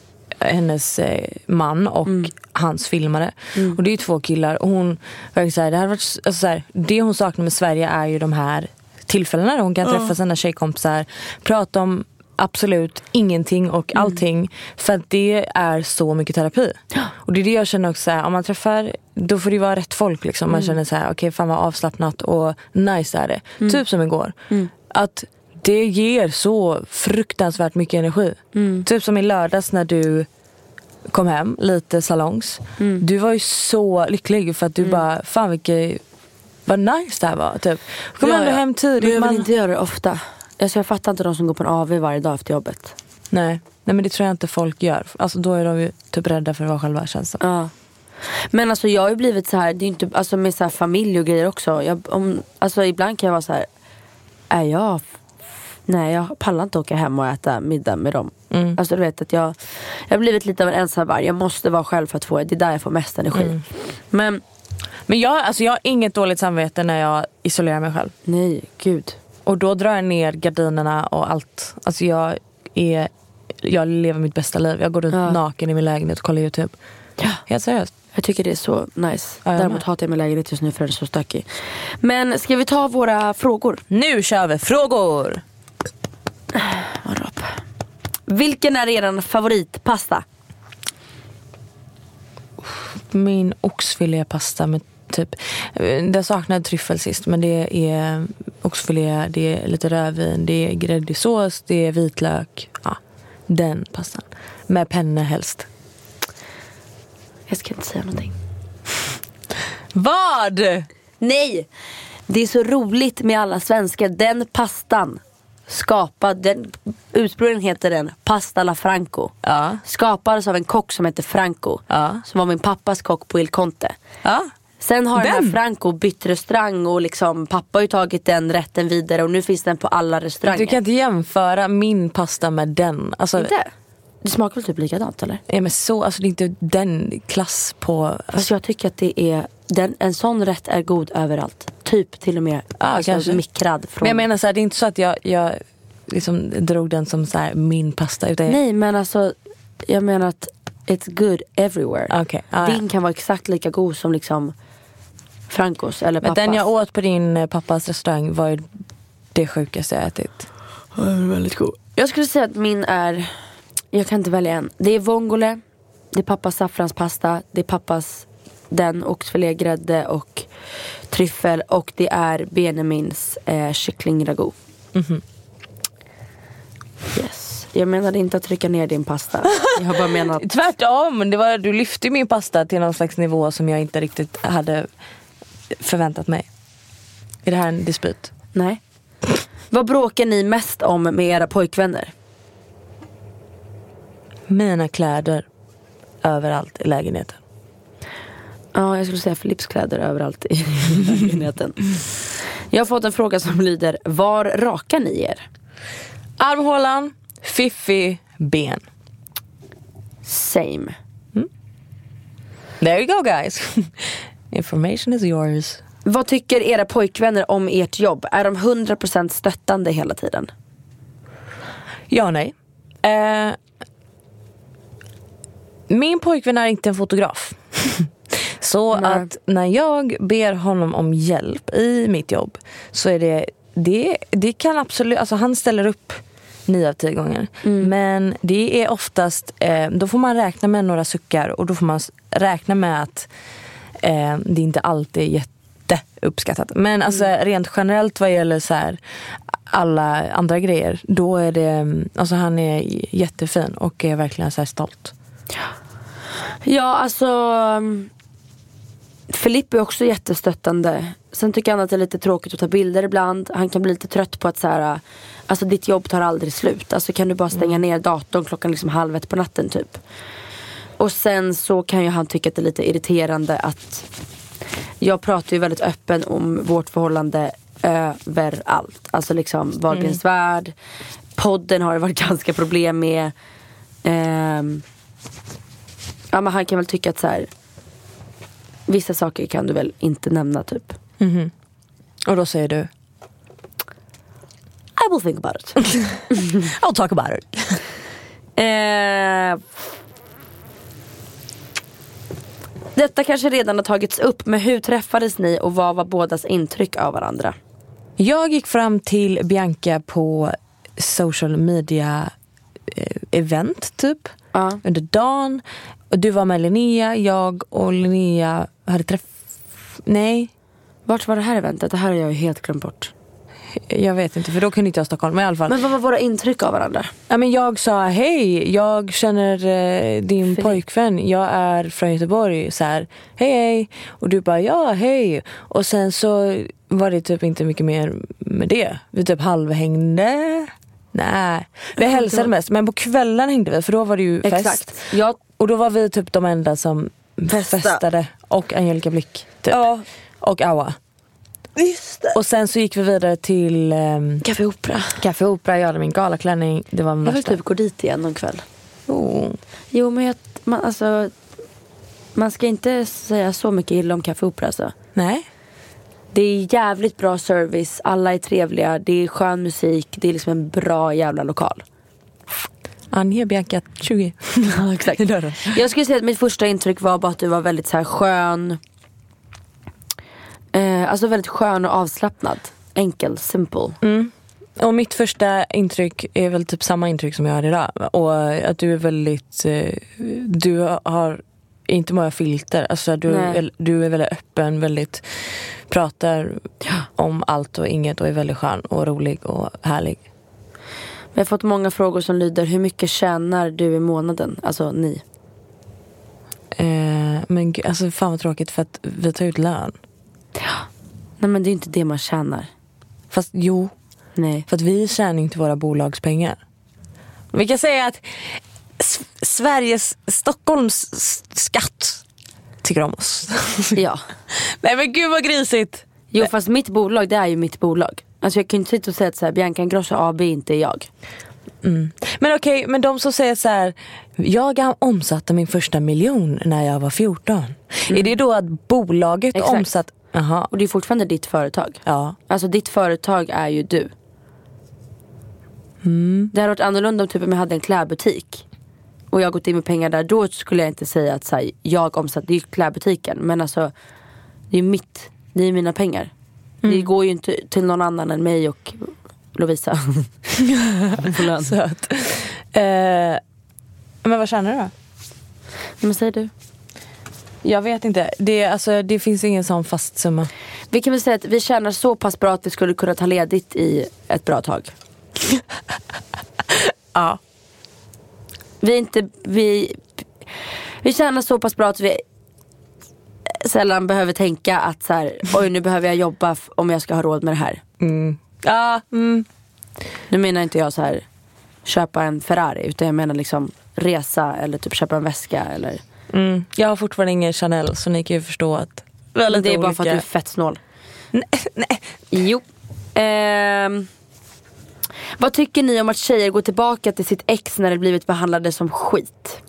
hennes man och hans filmare. Och det är ju 2 killar, och hon verkar så här, det hade varit alltså så här, det hon saknar med Sverige är ju de här tillfällena där hon kan träffa sina tjejkompisar, prata om absolut ingenting och allting, för att det är så mycket terapi. Och det är det jag känner också, om man träffar, då får det vara rätt folk liksom. Man känner så här, okej, fan vad avslappnat och nice är det. Typ som igår. Att det ger så fruktansvärt mycket energi. Typ som i lördags när du kom hem, lite salongs. Du var ju så lycklig för att du bara, fan vilket, vad nice det här var typ. Kom ändå hem tidigt. Men jag vill inte göra det ofta. Jag fattar inte de som går på en AV varje dag efter jobbet. Nej, men det tror jag inte folk gör. Alltså då är de ju typ rädda för att vara själva, känns det. Ja. Men alltså jag har ju blivit så här, det är inte, alltså med så här familj och grejer också. Alltså ibland kan jag vara så här, nej, jag pallar inte åka hem och äta middag med dem. Alltså du vet att jag har blivit lite av en ensamvarg. Jag måste vara själv för att få det. Det är där jag får mest energi. Men jag har inget dåligt samvete när jag isolerar mig själv. Nej, gud. Och då drar jag ner gardinerna och allt. Alltså jag lever mitt bästa liv. Jag går runt naken i min lägenhet och kollar YouTube. Ja. Helt seriöst. Jag tycker det är så nice. Däremot hatar jag min lägenhet just nu för den är så stökig. Men ska vi ta våra frågor? Nu kör vi frågor! Vilken är er favoritpasta? Min oxfilépasta med typ, det saknade tryffel sist, men det är oxfilé, det är lite rödvin, det är gräddig sås, det är vitlök. Ja, den pastan. Med penne helst. Jag ska inte säga någonting. Vad? Nej! Det är så roligt med alla svenskar. Den pastan ursprungligen heter den Pasta alla Franco. Ja. Skapades av en kock som heter Franco. Ja. Som var min pappas kock på Il Conte. Ja. Sen har den här Franco bytt restaurang och liksom pappa har ju tagit den rätten vidare och nu finns den på alla restauranger. Du kan inte jämföra min pasta med den. Alltså, inte? Det smakar väl typ likadant eller? Ja, men så, alltså det är inte den klass på... Alltså. Fast jag tycker att det är en sån rätt är god överallt. Typ till och med mikrad från... Men jag menar så här, det är inte så att jag liksom drog den som så här min pasta utan... Nej, men alltså jag menar att it's good everywhere. Okay. Din kan vara exakt lika god som liksom Francos eller pappas. Men den jag åt på din pappas restaurang var ju det sjukaste jag ätit. Ja, det var väldigt god. Jag skulle säga att min är... Jag kan inte välja en. Det är vongole, det är pappas saffranspasta, det är pappas den oxfilégrädde och tryffel och det är Benjamins kycklingragout. Yes. Jag menade inte att trycka ner din pasta. Jag har bara menat... Tvärtom, du lyfte min pasta till någon slags nivå som jag inte riktigt hade förväntat mig. Är det här en dispyt? Nej. Vad bråkar ni mest om med era pojkvänner? Mina kläder överallt i lägenheten. Ja, jag skulle säga Philips kläder överallt i lägenheten. Jag har fått en fråga som lyder: var rakar ni er? Armhålan, fiffi, ben. Same. There you go guys. Information is yours. Vad tycker era pojkvänner om ert jobb? Är de 100% stöttande hela tiden? Ja, nej. Min pojkvän är inte en fotograf. Så att när jag ber honom om hjälp i mitt jobb så är det kan absolut, alltså han ställer upp 9 av 10 gånger. Men det är oftast, då får man räkna med några suckar och då får man räkna med att det inte alltid är jätteuppskattat. Men alltså rent generellt vad gäller så här alla andra grejer, då är det, alltså han är jättefin och är verkligen så här stolt. Ja, alltså Filippe är också jättestöttande. Sen tycker han att det är lite tråkigt att ta bilder ibland. Han kan bli lite trött på att så här, alltså ditt jobb tar aldrig slut. Alltså kan du bara stänga ner datorn klockan liksom 12:30 på natten typ. Och sen så kan ju han tycka att det är lite irriterande att jag pratar ju väldigt öppen om vårt förhållande överallt. Alltså liksom Wahlgrens värld. Podden har det varit ganska problem med. Ja, men han kan väl tycka att så här, vissa saker kan du väl inte nämna typ. Och då säger du I will think about it. I'll talk about it. Detta kanske redan har tagits upp, men hur träffades ni och vad var bådas intryck av varandra? Jag gick fram till Bianca på social media event typ under dagen. Och du var med Linnea, jag och Linnea hade Nej. Vart var det här eventet? Det här har jag ju helt glömt bort. Jag vet inte, för då kunde inte jag Stockholm. Men i alla fall. Men vad var våra intryck av varandra? Ja, men jag sa, hej, jag känner din pojkvän. Jag är från Göteborg. Så här, hej. Och du bara, ja, hej. Och sen så var det typ inte mycket mer med det. Vi typ halvhängde. Nej, vi hälsade mest. Men på kvällen hängde vi, för då var det ju fest. Exakt. Och då var vi typ de enda som festade. Och Angelica Blick typ. Ja. Och Awa. Just det. Och sen så gick vi vidare till Café Opera. Jag hade min galaklänning. Det var jag vill typ gå dit igen någon kväll. Oh. Jo, men man ska inte säga så mycket illa om Café Opera alltså. Nej. Det är jävligt bra service. Alla är trevliga. Det är skön musik. Det är liksom en bra jävla lokal. Anja Bianca 20. Ja, exakt. Jag skulle säga att mitt första intryck var bara att du var väldigt så här skön. Alltså väldigt skön och avslappnad. Enkel, simple. Och mitt första intryck är väl typ samma intryck som jag har idag. Och att du är väldigt... du har inte många filter. Alltså du är väldigt öppen, väldigt... Pratar om allt och inget och är väldigt skön och rolig och härlig. Vi har fått många frågor som lyder: hur mycket tjänar du i månaden? Alltså ni. Men alltså fan vad tråkigt, för att vi tar ut lön. Nej, men det är inte det man tjänar. Fast jo. Nej. För att vi tjänar inte våra bolagspengar. Vi kan säga att Stockholms skatt tycker om oss. Ja. Nej men gud vad grisigt. Jo, fast mitt bolag, det är ju mitt bolag. Alltså jag kan inte sitta och säga att så här, Bianca Ingrosso AB inte är jag. Men okej, men de som säger så här: jag omsatte min första miljon när jag var 14. Är det då att bolaget omsatt? Aha. Och det är fortfarande ditt företag. Ja. Alltså ditt företag är ju du. Det hade varit annorlunda om typ om jag hade en klädbutik och jag gått in med pengar där. Då skulle jag inte säga att så här, jag omsatte, det är ju klädbutiken. Men alltså, det är mina pengar. Det går ju inte till någon annan än mig och Lovisa. Söt. Men vad tjänar du då? Men säger du? Jag vet inte. Det finns ingen sån fast summa. Vi kan väl säga att vi tjänar så pass bra att vi skulle kunna ta ledigt i ett bra tag. Ja. Vi tjänar så pass bra att vi sällan behöver tänka att så här, oj, nu behöver jag jobba om jag ska ha råd med det här. Nu menar inte jag så här köpa en Ferrari, utan jag menar liksom resa eller typ köpa en väska eller... Jag har fortfarande ingen Chanel, så ni kan ju förstå att det är olika. Bara för att du är fett snål. Nej. Jo. Vad tycker ni om att tjejer går tillbaka till sitt ex när det blivit behandlade som skit?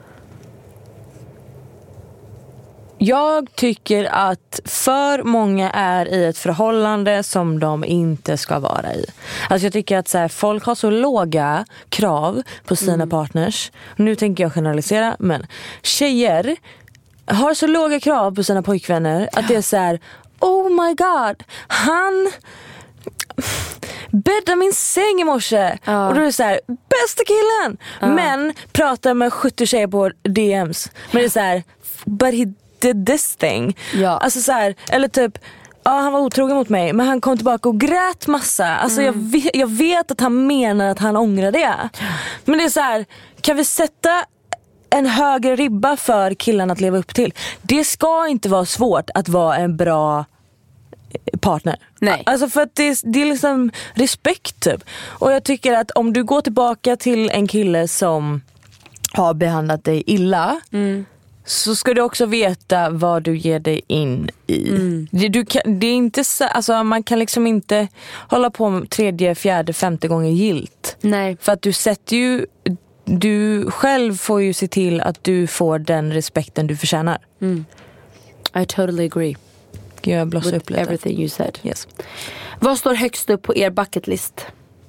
Jag tycker att för många är i ett förhållande som de inte ska vara i. Alltså jag tycker att så här, folk har så låga krav på sina partners. Nu tänker jag generalisera, men tjejer har så låga krav på sina pojkvänner att det är så här: oh my god, han bäddade min säng i morse. Och då är det så här: bästa killen. Men pratar med 70 tjejer på DMs. Men det är så här: but he did this thing. Alltså så här, eller typ, han var otrogen mot mig, men han kom tillbaka och grät massa. Alltså jag vet att han menar att han ångrar det. Men det är så här: kan vi sätta en högre ribba för killarna att leva upp till? Det ska inte vara svårt att vara en bra partner. Nej. Alltså för att det är liksom respekt typ. Och jag tycker att om du går tillbaka till en kille som har behandlat dig illa, så ska du också veta vad du ger dig in i. Det är inte så, alltså man kan liksom inte hålla på med 3:e, 4:e, 5:e gången gilt. Nej. För att du sätter ju, du själv får ju se till att du får den respekten du förtjänar. I totally agree. Jag blossar upp lite. Everything you said. Yes. Vad står högst upp på er bucketlist?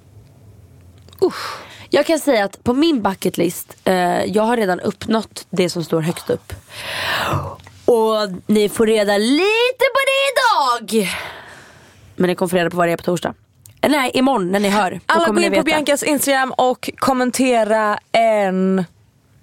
Jag kan säga att på min bucketlist, jag har redan uppnått det som står högst upp. Och ni får reda lite på det idag. Men ni kommer få reda på vad det är på torsdag. Nej, imorgon när ni hör. Alla går in på Biancas Instagram och kommentera en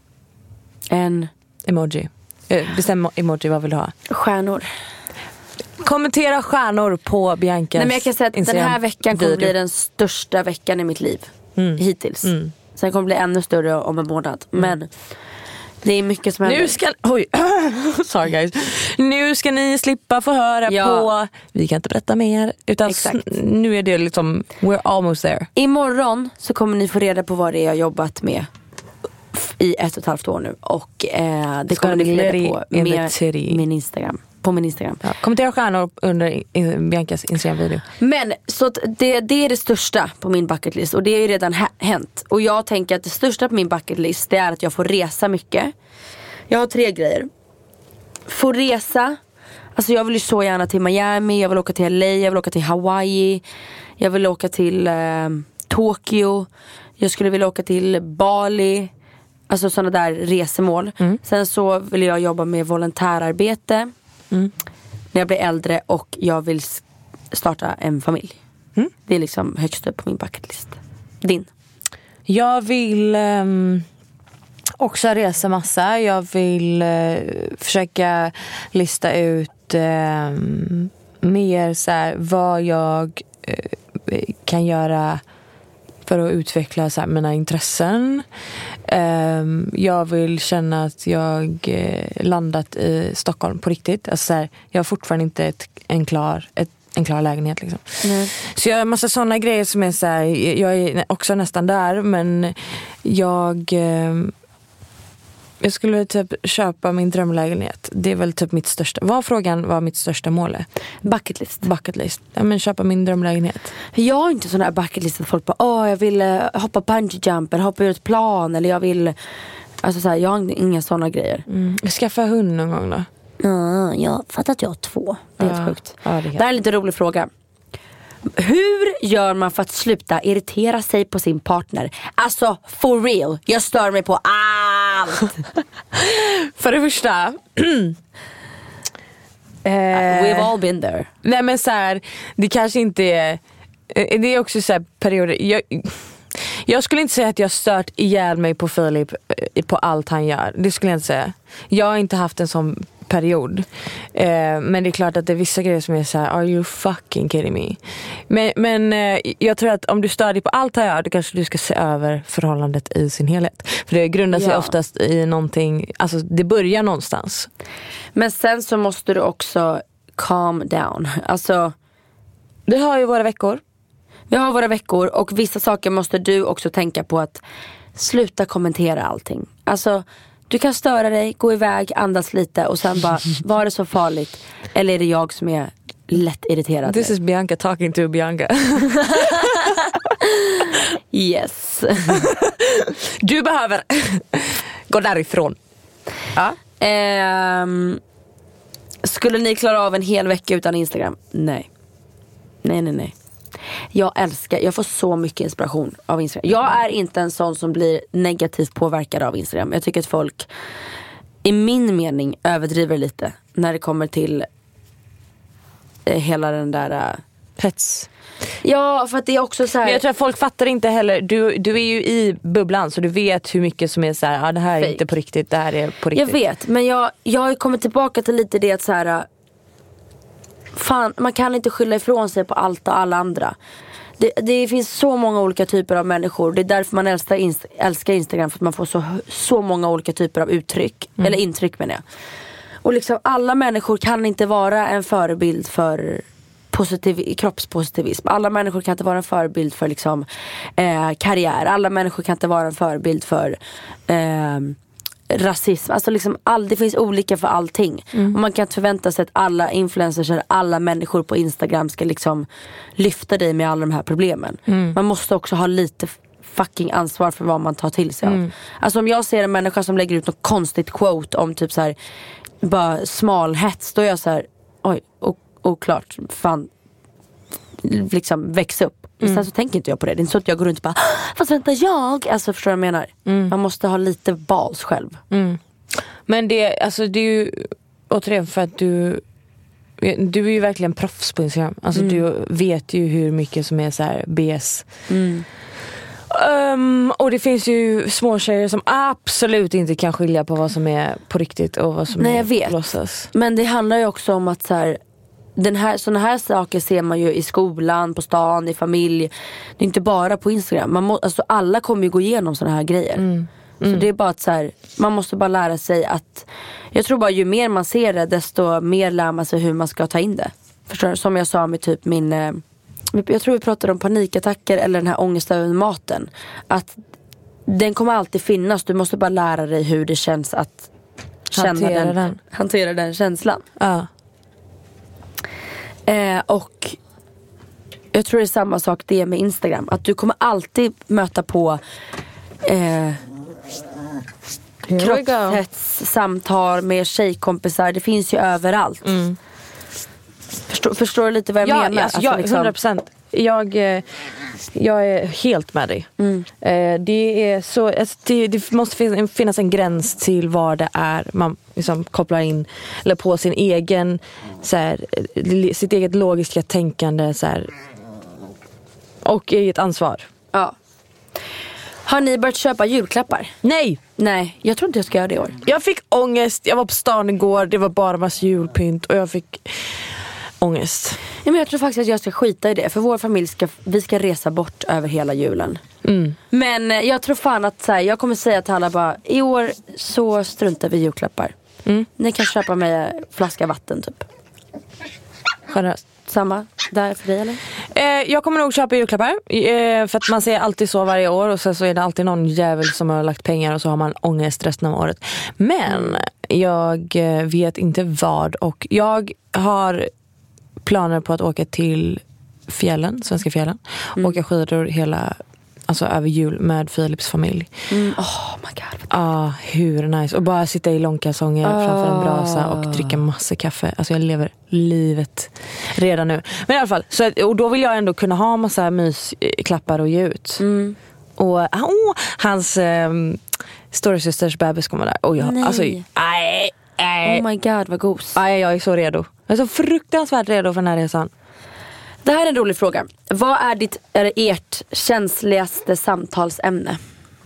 emoji. Bestäm emoji, vad vill du ha? Stjärnor. Kommentera stjärnor på Biancas. Nej, men jag kan säga att den här veckan kommer bli den största veckan i mitt liv hittills. Sen kommer det bli ännu större om en månad. Men det är mycket som händer. Nu ska sorry guys. Nu ska ni slippa få höra på. Vi kan inte berätta mer. Utan nu är det liksom we're almost there. Imorgon så kommer ni få reda på vad det är jag jobbat med i 1,5 år nu. Och det kommer ni få reda på med min Instagram. På min Instagram. Ja, kommentera stjärnor under Biancas Instagram-video. Men så det är det största på min bucketlist. Och det är ju redan hänt. Och jag tänker att det största på min bucketlist, det är att jag får resa mycket. Jag har 3 grejer. Få resa. Alltså jag vill ju så gärna till Miami. Jag vill åka till LA. Jag vill åka till Hawaii. Jag vill åka till Tokyo. Jag skulle vilja åka till Bali. Alltså sådana där resemål. Sen så vill jag jobba med volontärarbete när jag blir äldre. Och jag vill starta en familj. Det är liksom högst upp på min bucketlist. Din? Jag vill också resa massa. Jag vill försöka lista ut mer så här, vad jag kan göra för att utveckla så här, mina intressen. Jag vill känna att jag landat i Stockholm på riktigt. Alltså så här, jag har fortfarande inte en klar lägenhet liksom. Så jag har en massa sådana grejer som är så här, jag är också nästan där, men jag skulle typ köpa min drömlägenhet. Det är väl typ mitt största. Frågan var mitt största mål är? Bucketlist. Ja, men köpa min drömlägenhet. Jag har inte sån här bucketlist att folk bara, jag vill hoppa bungee jump eller hoppa ur ett plan, eller jag vill, alltså så här, jag har inga såna grejer. Skaffa hund någon gång då? Jag fattar att jag har 2. Det är helt sjukt. Ja, det här är en lite rolig fråga. Hur gör man för att sluta irritera sig på sin partner? Alltså, for real. Jag stör mig på allt. För det första we've all been there. Nej, men så här, det kanske inte är. Det är också så här perioder. Jag skulle inte säga att jag stört ihjäl mig på Filip på allt han gör. Det skulle jag inte säga. Jag har inte haft en sån period. Men det är klart att det är vissa grejer som är så här: are you fucking kidding me? Men jag tror att om du stör dig på allt han gör, då kanske du ska se över förhållandet i sin helhet. För det grundar sig oftast i någonting. Alltså det börjar någonstans. Men sen så måste du också calm down. Alltså, vi har ju våra veckor. Vi har våra veckor, och vissa saker måste du också tänka på, att sluta kommentera allting. Alltså, du kan störa dig, gå iväg, andas lite och sen bara, var det så farligt? Eller är det jag som är lätt irriterad? This is Bianca talking to Bianca. Yes. Du behöver gå därifrån. Ja. Skulle ni klara av en hel vecka utan Instagram? Nej. Jag får så mycket inspiration av Instagram. Jag är inte en sån som blir negativt påverkad av Instagram. Jag tycker att folk, i min mening, överdriver lite när det kommer till hela den där hets. Ja, för att det är också så här. Men jag tror att folk fattar inte heller. Du är ju i bubblan, så du vet hur mycket som är så här, det här är fake. Inte på riktigt, det här är på riktigt. Jag vet, men jag har kommit tillbaka till lite det att så här, fan, man kan inte skylla ifrån sig på allt och alla andra. Det finns så många olika typer av människor. Det är därför man älskar Instagram, för att man får så många olika typer av uttryck. Eller intryck, menar jag. Och liksom, alla människor kan inte vara en förebild för kroppspositivism. Alla människor kan inte vara en förebild för liksom, karriär. Alla människor kan inte vara en förebild för rasism. Alltså liksom det finns olika för allting. Och man kan inte förvänta sig att alla influencers eller alla människor på Instagram ska liksom lyfta dig med alla de här problemen. Man måste också ha lite fucking ansvar för vad man tar till sig av. Alltså om jag ser en människa som lägger ut något konstigt quote om typ så här, bara smalhets, då är jag så här, oj, oklart, fan, liksom väx upp. Sen så tänker inte jag på det. Det är inte så att jag går runt och bara, vad väntar jag? Alltså, förstår du vad jag menar? Man måste ha lite bals själv. Men det är ju återigen för att du är ju verkligen proffs på Instagram. Alltså du vet ju hur mycket som är så här BS. Och det finns ju små tjejer som absolut inte kan skilja på vad som är på riktigt och vad som är låtsas. Men det handlar ju också om att så här, såna här saker ser man ju i skolan, på stan, i familj. Det är inte bara på Instagram. Alltså alla kommer ju gå igenom såna här grejer. Så det är bara att så här, man måste bara lära sig att, jag tror bara ju mer man ser det, desto mer lär man sig hur man ska ta in det. Förstår du? Som jag sa med typ jag tror vi pratade om panikattacker eller den här ångesten över maten. Att den kommer alltid finnas. Du måste bara lära dig hur det känns att hantera den känslan. Och jag tror det är samma sak det med Instagram. Att du kommer alltid möta på kroppshets, samtal med tjejkompisar. Det finns ju överallt. Förstår du lite vad jag menar? Alltså, 100%. Jag är helt med dig. Det är så, alltså, det måste finnas en gräns till vad det är man liksom kopplar in eller på sin egen så här, sitt eget logiska tänkande så här, och eget ansvar. Ja. Har ni börjat köpa julklappar? Nej, jag tror inte jag ska göra det i år. Jag fick ångest, jag var på stan igår, det var bara massa julpynt och jag fick ångest. Ja, men jag tror faktiskt att jag ska skita i det. För vår familj vi ska resa bort över hela julen. Men jag tror fan att så här, jag kommer säga till alla bara, i år så struntar vi julklappar. Ni kan köpa mig flaska vatten typ. Generöst. Samma där för dig eller? Jag kommer nog köpa julklappar för att man ser alltid så varje år och sen så är det alltid någon jävel som har lagt pengar och så har man ångest resten av året. Men jag vet inte vad, och jag har planer på att åka till svenska fjällen, åka skidor alltså över jul med Philips familj. Oh my god. Hur nice. Och bara sitta i långkalsonger framför en brasa och dricka massa kaffe. Alltså jag lever livet redan nu. Men i alla fall, och då vill jag ändå kunna ha massa mysklappar och ge ut. Och hans storasysters bebis kommer där. Och jag, alltså, oh my god, vad gos. Jag är så redo. Jag är så fruktansvärt redo för den här resan. Det här är en rolig fråga. Vad är ert känsligaste samtalsämne?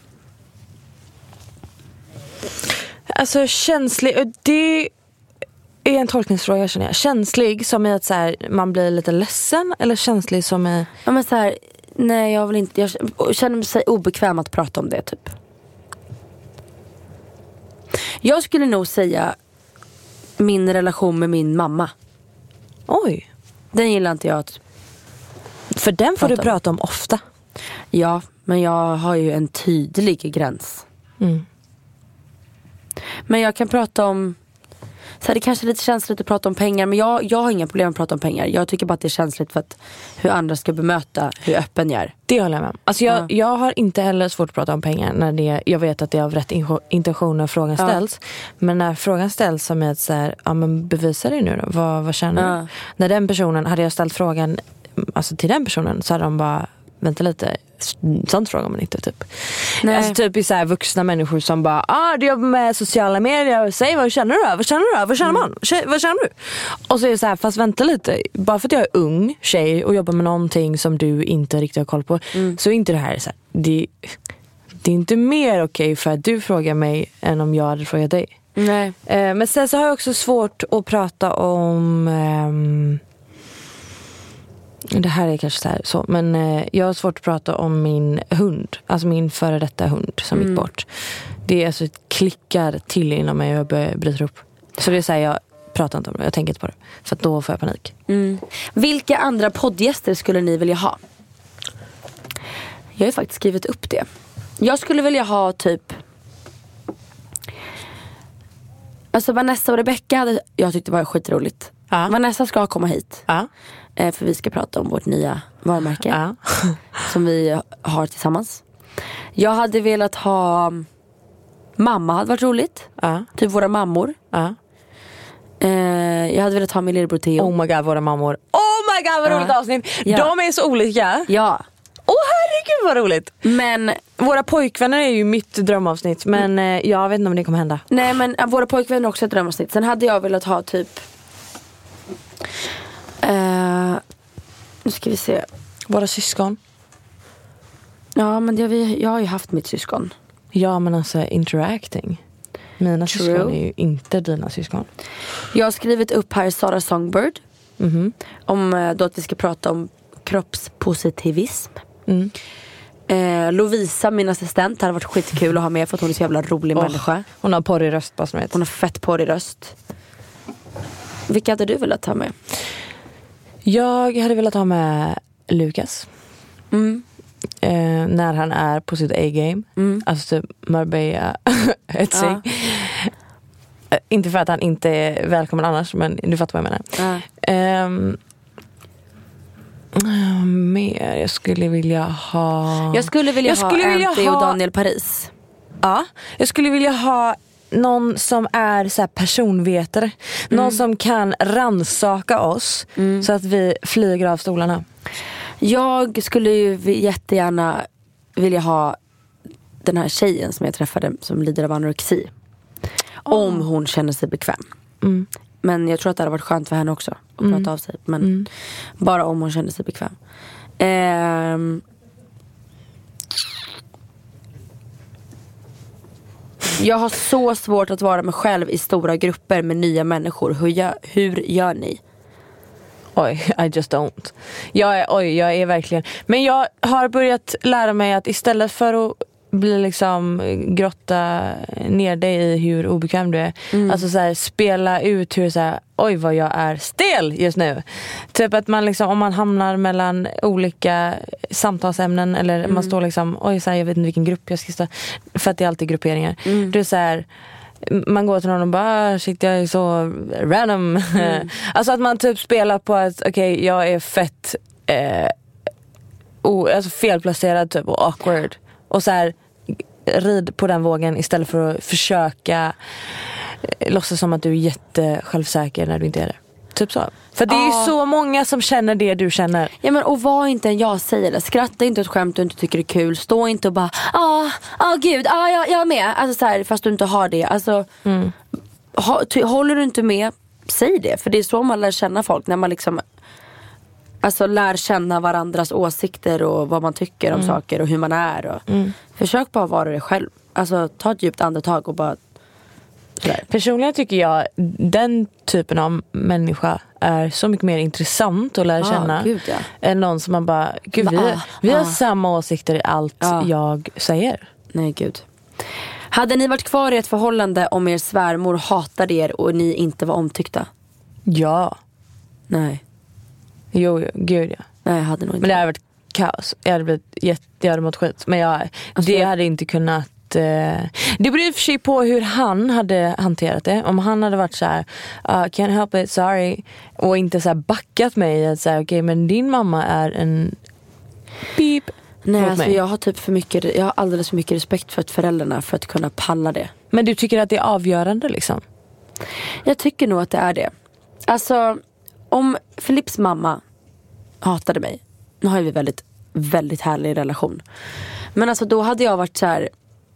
Alltså känslig, det är en tolkningsfråga känner jag. Känslig som är att så här, man blir lite ledsen, eller känslig som är... Ja men så här, nej jag vill inte, jag känner mig obekväm att prata om det typ. Jag skulle nog säga min relation med min mamma. Oj. Den gillar inte jag att... För den får du prata om ofta. Ja, men jag har ju en tydlig gräns. Men jag kan prata om... Så här, det kanske är lite känsligt att prata om pengar. Men jag har inga problem att prata om pengar. Jag tycker bara att det är känsligt för att hur andra ska bemöta hur öppen jag är. Det håller jag med. Alltså jag har inte heller svårt att prata om pengar när jag vet att det är av rätt intention när frågan ställs. Men när frågan ställs som är så här, ja men bevisa det nu då. Vad känner du? När den personen, hade jag ställt frågan alltså till den personen så hade de bara, vänta lite, sånt frågar man inte typ. Nej. Alltså typ i så här vuxna människor som bara, du jobbar med sociala medier, säg vad känner du då? Vad känner man? Vad känner du? Och så är det så här, fast vänta lite, bara för att jag är ung tjej och jobbar med någonting som du inte riktigt har koll på, så är inte det här så här, det är inte mer okej för att du frågar mig än om jag hade frågat dig. Nej. Men sen så har jag också svårt att prata om det här är kanske så här, så, men jag har svårt att prata om min hund, alltså min före detta hund som gick bort. Det är alltså klickar till inom mig och jag bryter upp. Så det är så här, jag pratar inte om det, jag tänker inte på det, för att då får jag panik. Vilka andra poddgäster skulle ni vilja ha? Jag har ju faktiskt skrivit upp det. Jag skulle vilja ha typ, alltså Vanessa och Rebecca, jag tyckte det var skitroligt. Vanessa ska komma hit. För vi ska prata om vårt nya varumärke som vi har tillsammans. Jag hade velat ha mamma, hade varit roligt. Typ våra mammor. Jag hade velat ha min lillebror Theo. Oh my god, våra mammor. Oh my god, vad roligt avsnitt. De är så olika. Ja. Herregud vad roligt. Men våra pojkvänner är ju mitt drömavsnitt. Men jag vet inte om det kommer hända. Nej men våra pojkvänner är också ett drömavsnitt. Sen hade jag velat ha typ nu ska vi se. Våra syskon. Ja men jag har ju haft mitt syskon. Ja men alltså interacting. Mina syskon är ju inte dina syskon. Jag har skrivit upp här Sara Songbird. Om då att vi ska prata om kroppspositivism. Lovisa, min assistent, hade varit skitkul att ha med för att hon är så jävla rolig människa. Hon har porrig röst bara som Hon har fett porrig röst. Vilka hade du velat ha med? Jag hade velat ha med Lukas. När han är på sitt A-game. Alltså Marbella Etsy. Inte för att han inte är välkommen annars, men du fattar vad jag menar. Mer jag skulle vilja ha. Jag skulle vilja ha och Daniel Paris. Ja, jag skulle vilja ha någon som är så här personvetare. Någon som kan ransaka oss så att vi flyger av stolarna. Jag skulle ju jättegärna vilja ha den här tjejen som jag träffade som lider av anorexi. Om hon känner sig bekväm. Men jag tror att det hade varit skönt för henne också att prata av sig. Men bara om hon känner sig bekväm. Jag har så svårt att vara mig själv i stora grupper med nya människor. Hur gör ni? Oj, I just don't. Jag är verkligen. Men jag har börjat lära mig att istället för att bli liksom grotta ner dig i hur obekväm du är. Alltså så här, spela ut hur så här, oj vad jag är stel just nu. Typ att man liksom, om man hamnar mellan olika samtalsämnen eller man står liksom, oj så här, jag vet inte vilken grupp jag ska stå, för att det är alltid grupperingar. Det är så här, man går till någon och bara shit, jag är så random. Alltså att man typ spelar på att okej, jag är fett alltså felplacerad typ och awkward. Och så här, rid på den vågen istället för att försöka låtsas som att du är jättesjälvsäker när du inte är det. Typ så. För det är ju så många som känner det du känner. Ja, men och var inte en jag säger det. Skratta inte åt skämt du inte tycker det är kul. Stå inte och bara gud, jag är med. Alltså så här, fast du inte har det. Alltså, håller du inte med, säg det. För det är så man lär känna folk. När man liksom lär känna varandras åsikter och vad man tycker om saker och hur man är. Och försök bara vara det själv. Alltså ta ett djupt andetag och bara sådär. Personligen tycker jag den typen av människa är så mycket mer intressant att lära känna än någon som man bara, gud vi har samma åsikter i allt jag säger. Nej gud. Hade ni varit kvar i ett förhållande om er svärmor hatade er och ni inte var omtyckta? Ja. Nej. Jo, gud ja. Nej, jag hade nog inte. Men det hade varit kaos. Jag hade mått skit. Men det hade inte kunnat. Det beror i och för sig på hur han hade hanterat det. Om han hade varit så här, can't help it, sorry, och inte så här backat mig att säga okej, men din mamma är en beep. Nej, alltså jag har alldeles för mycket respekt för föräldrarna för att kunna palla det. Men du tycker att det är avgörande liksom? Jag tycker nog att det är det. Alltså, om Philips mamma hatade mig, nu har vi väldigt, väldigt härlig relation. Men alltså då hade jag varit så här,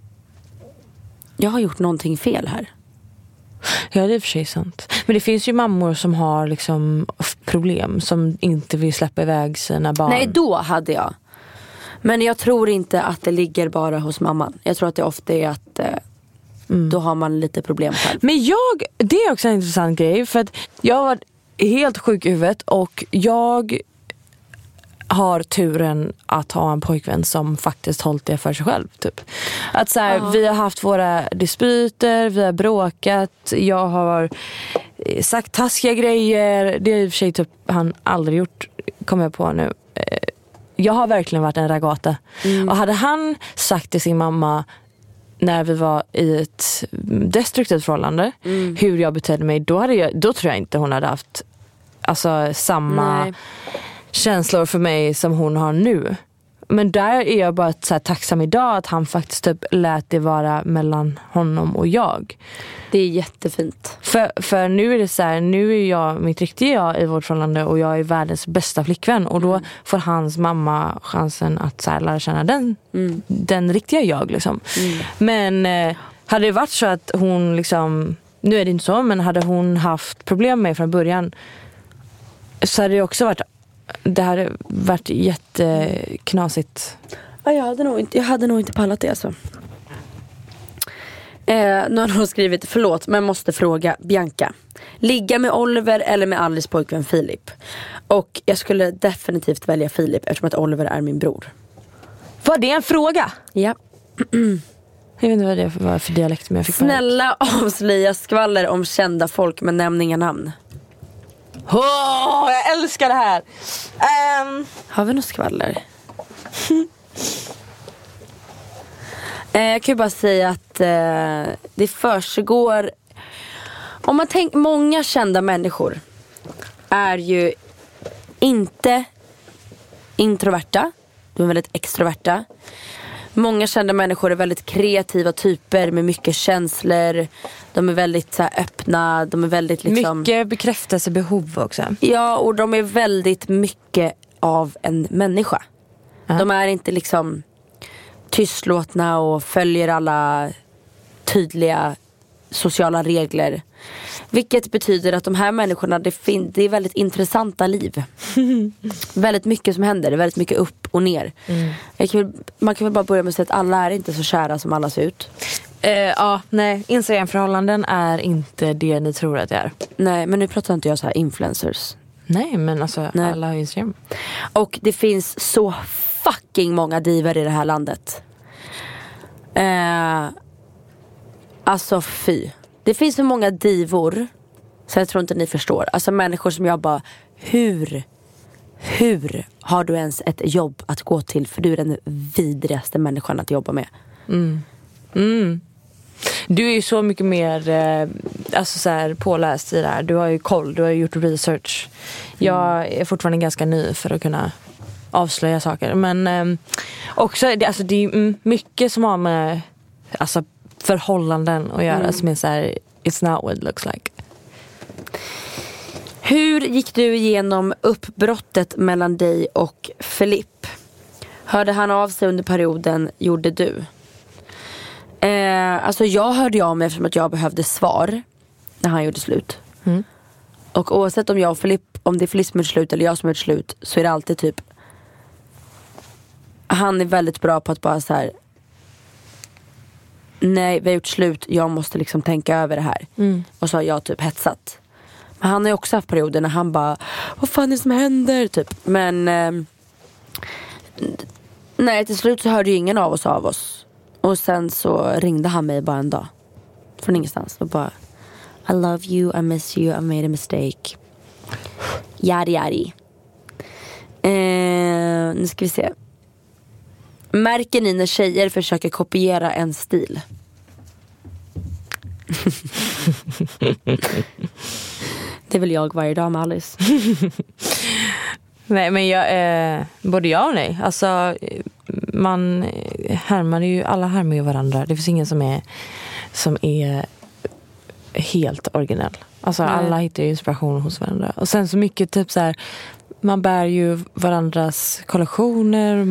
jag har gjort någonting fel här. Ja, det är för sig sant. Men det finns ju mammor som har liksom problem, som inte vill släppa iväg sina barn. Nej, då hade jag. Men jag tror inte att det ligger bara hos mamman. Jag tror att det ofta är att då har man lite problem själv. Men det är också en intressant grej. För att jag har varit helt sjuk i huvudet och jag har turen att ha en pojkvän som faktiskt hållit det för sig själv typ. Att så här, vi har haft våra dispyter, vi har bråkat, jag har sagt taskiga grejer. Det är i och för sig typ han aldrig gjort, kommer jag på nu. Jag har verkligen varit en ragata. Och hade han sagt till sin mamma när vi var i ett destruktivt förhållande hur jag betedde mig, då tror jag inte hon hade haft samma känslor för mig som hon har nu. Men där är jag bara så här tacksam idag att han faktiskt typ lät det vara mellan honom och jag. Det är jättefint. För nu är det så här, nu är jag mitt riktiga jag i vårt förhållande och jag är världens bästa flickvän och då får hans mamma chansen att så här lära känna den riktiga jag liksom. Men hade det varit så att hon liksom, nu är det inte så, men hade hon haft problem med från början så hade det också varit, det hade varit jätteknasigt. Ja, jag hade nog inte pallat det alltså. Nu har hon skrivit, förlåt men måste fråga Bianca. Ligga med Oliver eller med Alice pojkvän Filip? Och jag skulle definitivt välja Filip eftersom att Oliver är min bror. Var det en fråga? Ja. Jag vet inte vad det var för dialekt, men jag fick Snälla avslöja skvaller om kända folk med nämn inga namn. Jag älskar det här. Har vi något skvaller? Jag kan ju bara säga att det försiggår. Om man tänker, många kända människor är ju inte introverta. De är väldigt extroverta. Många kända människor är väldigt kreativa typer med mycket känslor. De är väldigt så här, öppna. De är väldigt liksom... Mycket bekräftelsebehov också. Ja, och de är väldigt mycket av en människa. De är inte liksom tystlåtna och följer alla tydliga sociala regler. Vilket betyder att de här människorna, det är väldigt intressanta liv. Väldigt mycket som händer, det är väldigt mycket upp och ner. Man kan väl bara börja med att säga att alla är inte så kära som alla ser ut. Nej, Instagram-förhållanden är inte det ni tror att det är. Nej, men nu pratar inte jag så här influencers. Nej, men alltså alla har Instagram. Och det finns så fucking många diver i det här landet. Alltså fy. Det finns så många divor så jag tror inte ni förstår. Alltså människor som jag bara, hur har du ens ett jobb att gå till? För du är den vidrigaste människan att jobba med. Du är ju så mycket mer alltså så här, påläst i det här. Du har ju koll, du har gjort research. Jag är fortfarande ganska ny för att kunna avslöja saker. Men också, det är mycket som har med alltså, förhållanden att göra som är så här, it's not what it looks like. Hur gick du igenom uppbrottet mellan dig och Filip? Hörde han av sig under perioden, gjorde du? Alltså jag hörde av mig eftersom att jag behövde svar när han gjorde slut. Och oavsett om jag och Filip, om det är Filip som gjort slut eller jag som gjort slut, så är det alltid typ, han är väldigt bra på att bara så här: nej, vi har gjort slut, jag måste liksom tänka över det här. Och så har jag typ hetsat. Men han har ju också haft perioder när han bara, vad fan är det som händer typ. Men nej, till slut så hörde ju ingen av oss. Och sen så ringde han mig bara en dag från ingenstans och bara, I love you, I miss you, I made a mistake. Yari. Nu ska vi se. Märker ni när tjejer försöker kopiera en stil? Det är väl jag varje dag med Alice. Nej, men både jag och nej. Alltså, man härmar ju, alla härmar ju varandra. Det finns ingen som är helt originell. Alltså alla hittar ju inspiration hos varandra. Och sen så mycket typ så här, man bär ju varandras kollektioner,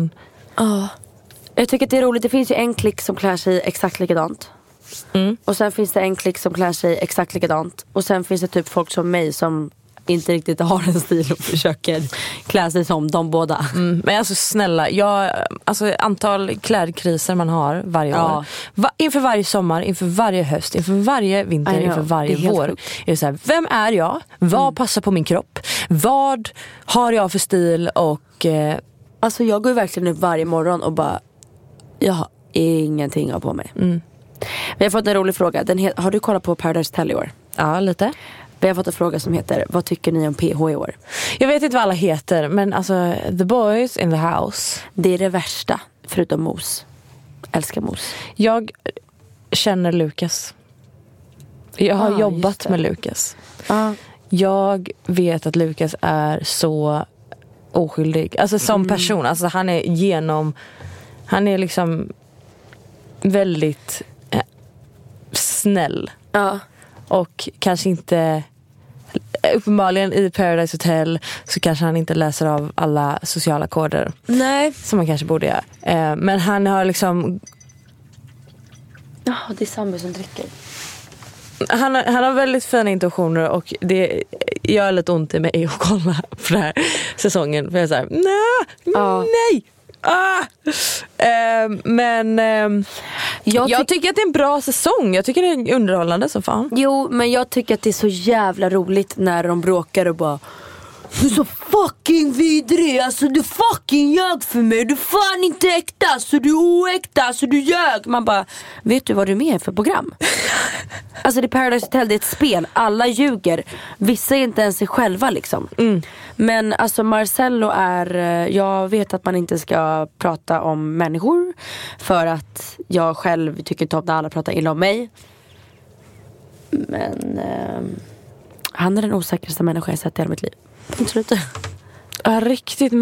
jag tycker att det är roligt. Det finns ju en klick som klär sig exakt likadant. Och sen finns det en klick som klär sig exakt likadant. Och sen finns det typ folk som mig som inte riktigt har en stil och försöker klä sig som de båda. Men alltså snälla, alltså antal klädkriser man har varje år. Inför varje sommar, inför varje höst, inför varje vinter, inför varje vår. Är det så här, vem är jag? Vad passar på min kropp? Vad har jag för stil? Och alltså jag går verkligen upp varje morgon och bara, jag har ingenting att ha på mig. Vi har fått en rolig fråga. Har du kollat på Paradise Hotel i år? Ja, lite. Vi har fått en fråga som heter, vad tycker ni om PH i år? Jag vet inte vad alla heter, men alltså the boys in the house. Det är det värsta, förutom Mos. Älskar Mos. Jag känner Lukas. Jag har jobbat med Lukas. Jag vet att Lukas är så oskyldig. Alltså som person. Alltså han är liksom väldigt snäll. Och kanske inte, uppenbarligen i Paradise Hotel så kanske han inte läser av alla sociala koder. Nej. Som man kanske borde göra. Men han har liksom, det är Sammy som dricker. Han har väldigt fina intuitioner. Och det gör lite ont i mig att kolla på den här säsongen. För jag är såhär, nej. Jag tycker att det är en bra säsong. Jag tycker det är underhållande så fan. Jo, men jag tycker att det är så jävla roligt när de bråkar och bara: du är så fucking vidrig, alltså du fucking ljög för mig. Du är fan inte äkta, så du är oäkta, så du ljög. Man bara, vet du vad du är med för program? Alltså det är Paradise Hotel, det är ett spel. Alla ljuger, vissa är inte ens sig själva liksom. Men alltså Marcello är, jag vet att man inte ska prata om människor, för att jag själv tycker inte om när alla pratar illa om mig. Men han är den osäkraste människa jag sett i hela mitt liv. Riktigt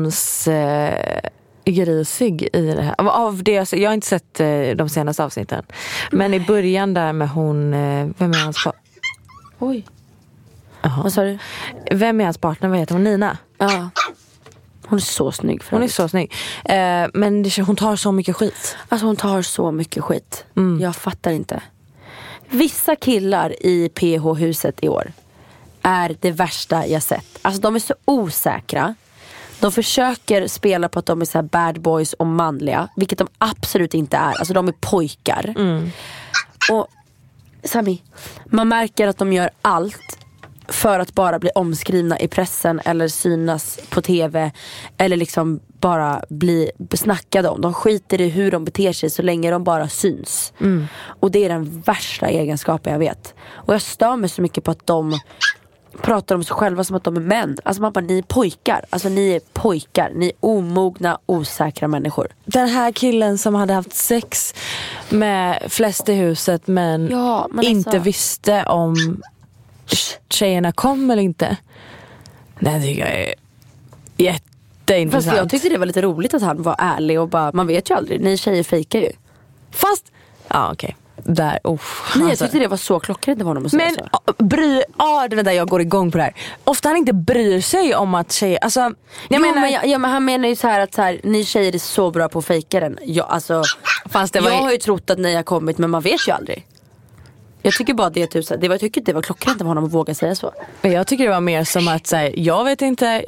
mansgrisig i det här. Av det, jag har inte sett de senaste avsnitten. Men i början där med hon, vem är hans Oj. Vad sa du? Vem är hans partner? Vad heter hon? Nina? Ja. Hon är så snygg. Hon är så snygg. Men hon tar så mycket skit. Alltså hon tar så mycket skit. Jag fattar inte. Vissa killar i PH-huset i år är det värsta jag sett. Alltså de är så osäkra. De försöker spela på att de är så här bad boys och manliga, vilket de absolut inte är. Alltså de är pojkar. Och Sami, man märker att de gör allt för att bara bli omskrivna i pressen eller synas på tv, eller liksom bara bli besnackade om. De skiter i hur de beter sig så länge de bara syns. Och det är den värsta egenskapen jag vet. Och jag stör mig så mycket på att de pratar om sig själva som att de är män. Alltså man bara, ni är pojkar. Alltså ni är pojkar. Ni är omogna, osäkra människor. Den här killen som hade haft sex med flest i huset men inte alltså visste om tjejerna kom eller inte. Det tycker jag är jätteintressant. Fast jag tyckte det var lite roligt att han var ärlig och bara, man vet ju aldrig, ni tjejer fejkar ju. Fast, ja okej. Där, nej, jag tyckte det var så klockrent det var honom att säga så. Men det är där jag går igång på det här. Ofta han inte bryr sig om att tjejer, alltså men han menar ju så här att så här, ni tjejer är så bra på att fejka den. Jag har ju trott att ni har kommit, men man vet ju aldrig. Jag tycker bara jag tycker det var klockrent av honom att våga säga så. Men jag tycker det var mer som att så här, jag vet inte,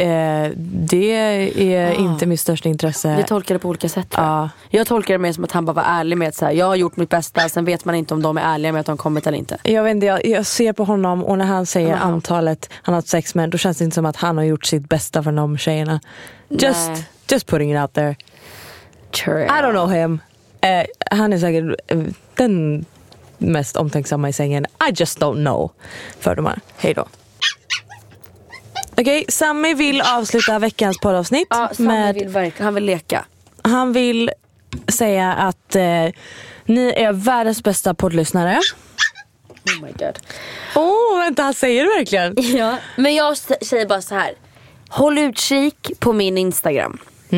det är inte mitt största intresse. Vi tolkar det på olika sätt. Jag tolkar det mer som att han bara var ärlig med att så här, jag har gjort mitt bästa, sen vet man inte om de är ärliga med att de kommit eller inte. Jag vet inte, jag ser på honom och när han säger antalet han har haft sex med, då känns det inte som att han har gjort sitt bästa för de tjejerna. Just putting it out there. True. I don't know him. Han är säkert den mest omtänksamma i sängen. I just don't know. Fördomar. Hej då. Okej, Sammy vill avsluta veckans poddavsnitt. Ja, Sammy vill verkligen. Han vill leka. Han vill säga att ni är världens bästa poddlyssnare. Oh my god. Vänta, han säger det verkligen. Ja, men jag säger bara så här. Håll utkik på min Instagram.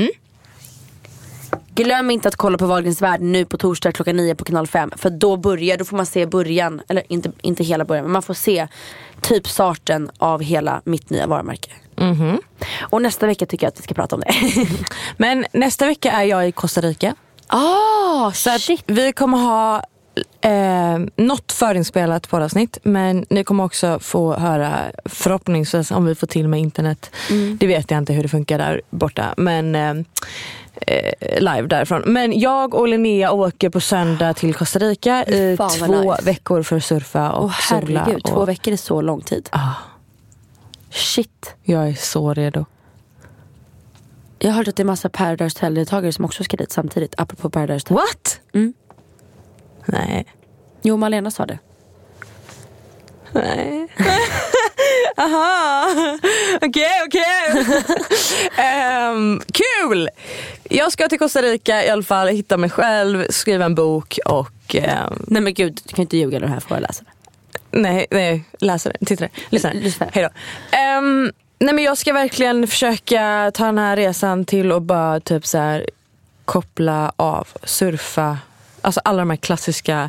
Glöm inte att kolla på Wahlgrens värld nu på torsdag 9:00 på kanal 5. För då får man se början. Eller inte hela början, men man får se typ starten av hela mitt nya varumärke. Och nästa vecka tycker jag att vi ska prata om det. Men nästa vecka är jag i Costa Rica. Så att vi kommer ha något förinspelat poddavsnitt, men ni kommer också få höra, förhoppningsvis om vi får till med internet. Det vet jag inte hur det funkar där borta, men live därifrån. Men jag och Linnea åker på söndag till Costa Rica i 2 veckor för att surfa och sola. Herregud, 2 veckor är så lång tid. Shit. Jag är så redo. Jag har hört att det är massa Paradise Hotel-deltagare som också ska dit samtidigt, apropå Paradise Hotel. What? Nej. Jo, Malena sa det. Nej. Aha. Okej. Kul! Jag ska till Costa Rica i alla fall, hitta mig själv, skriva en bok och... Nej men gud, du kan inte ljuga det här, får jag läsa det. Nej, läsa det. Titta det. Lyssna. Hej då. Nej men jag ska verkligen försöka ta den här resan till och bara typ så här koppla av, surfa. Alltså alla de här klassiska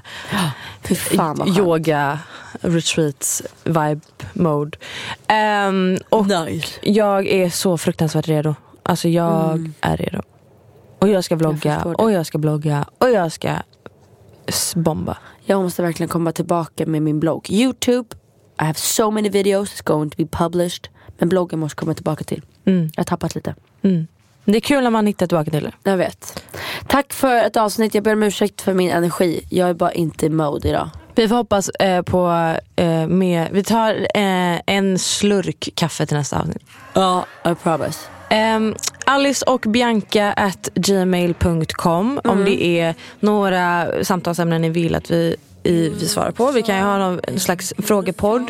yoga retreats vibe mode. Och jag är så fruktansvärt redo. Alltså jag är redo. Och jag ska vlogga och jag ska blogga och jag ska bomba. Jag måste verkligen komma tillbaka med min blogg. YouTube, I have so many videos, it's going to be published. Men bloggen måste komma tillbaka till. Jag har tappat lite. Det är kul när man hittar tillbaka till det. Jag vet. Tack för ett avsnitt. Jag ber om ursäkt för min energi. Jag är bara inte i mode idag. Vi får hoppas på mer. Vi tar en slurk kaffe till nästa avsnitt. Ja, I promise. Alice och Bianca@gmail.com om det är några samtalsämnen ni vill att vi svarar på. Vi kan ju ha någon slags frågepodd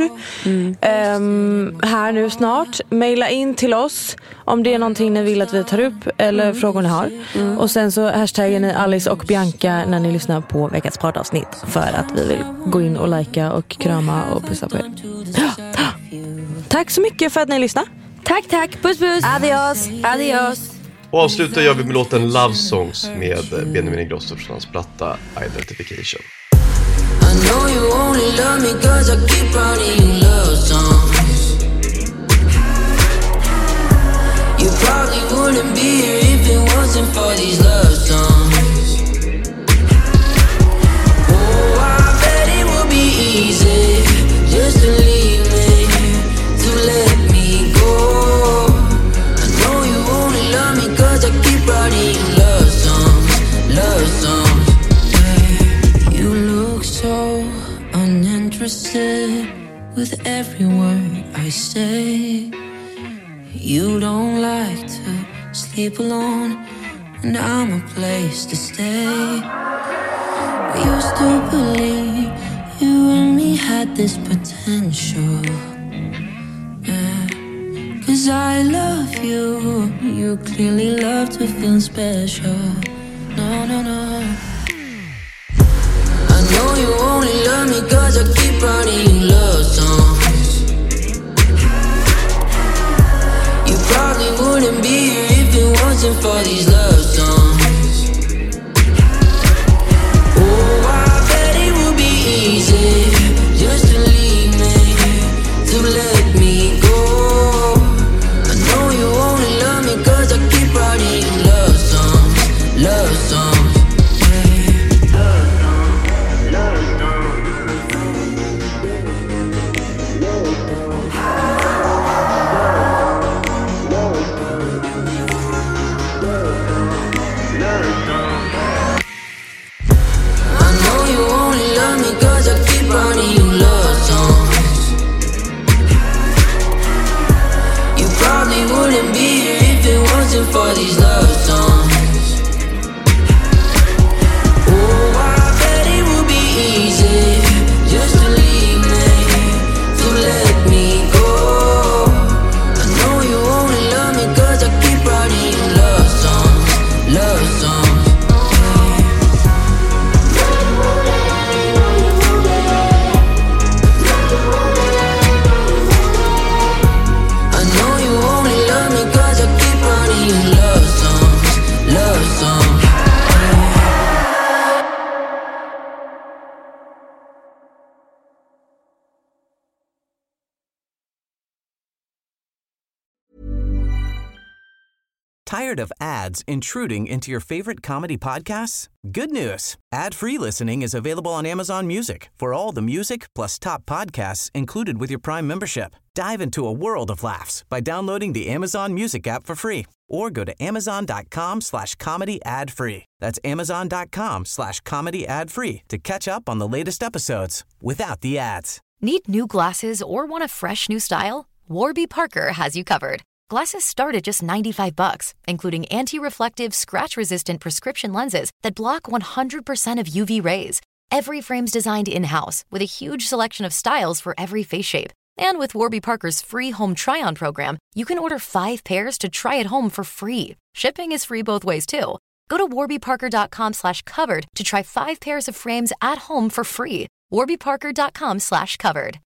här nu snart. Maila in till oss om det är någonting ni vill att vi tar upp eller frågor ni har. Och sen så hashtaggar ni Alice och Bianca när ni lyssnar på veckans poddavsnitt för att vi vill gå in och likea och krama och pussa på er. Tack så mycket för att ni lyssnar. Tack. Puss. Adios. Och avslutar gör vi med låten Love Songs med Benjamin Ingrosso från hans platta Identification. I know you only love me cause I keep writing love songs. You probably wouldn't be here if it wasn't for these love songs. Oh, I bet it would be easy just to leave me, to let me go. I know you only love me cause I keep writing love songs. You look so uninterested with every word I say. You don't like to sleep alone, and I'm a place to stay. But you still believe you and me had this potential. Yeah. 'Cause I love you, you clearly love to feel special. No. I know you only love me cause I keep writing love songs. You probably wouldn't be here if it wasn't for these love songs. Oh, I bet it would be easy just to leave me, to let me go. I know you only love me cause I keep writing love songs. For these love songs. Oh, I bet it would be easy just to leave me, to let me go. I know you only love me cause I keep writing love songs. I know you only love me cause I keep writing love songs. Tired of ads intruding into your favorite comedy podcasts? Good news. Ad-free listening is available on Amazon Music for all the music plus top podcasts included with your Prime membership. Dive into a world of laughs by downloading the Amazon Music app for free or go to amazon.com/comedy ad-free. That's amazon.com/comedy ad-free to catch up on the latest episodes without the ads. Need new glasses or want a fresh new style? Warby Parker has you covered. Glasses start at just $95, including anti-reflective, scratch-resistant prescription lenses that block 100% of UV rays. Every frame's designed in-house with a huge selection of styles for every face shape. And with Warby Parker's free home try-on program, you can order 5 pairs to try at home for free. Shipping is free both ways, too. Go to warbyparker.com/covered to try 5 pairs of frames at home for free. warbyparker.com/covered.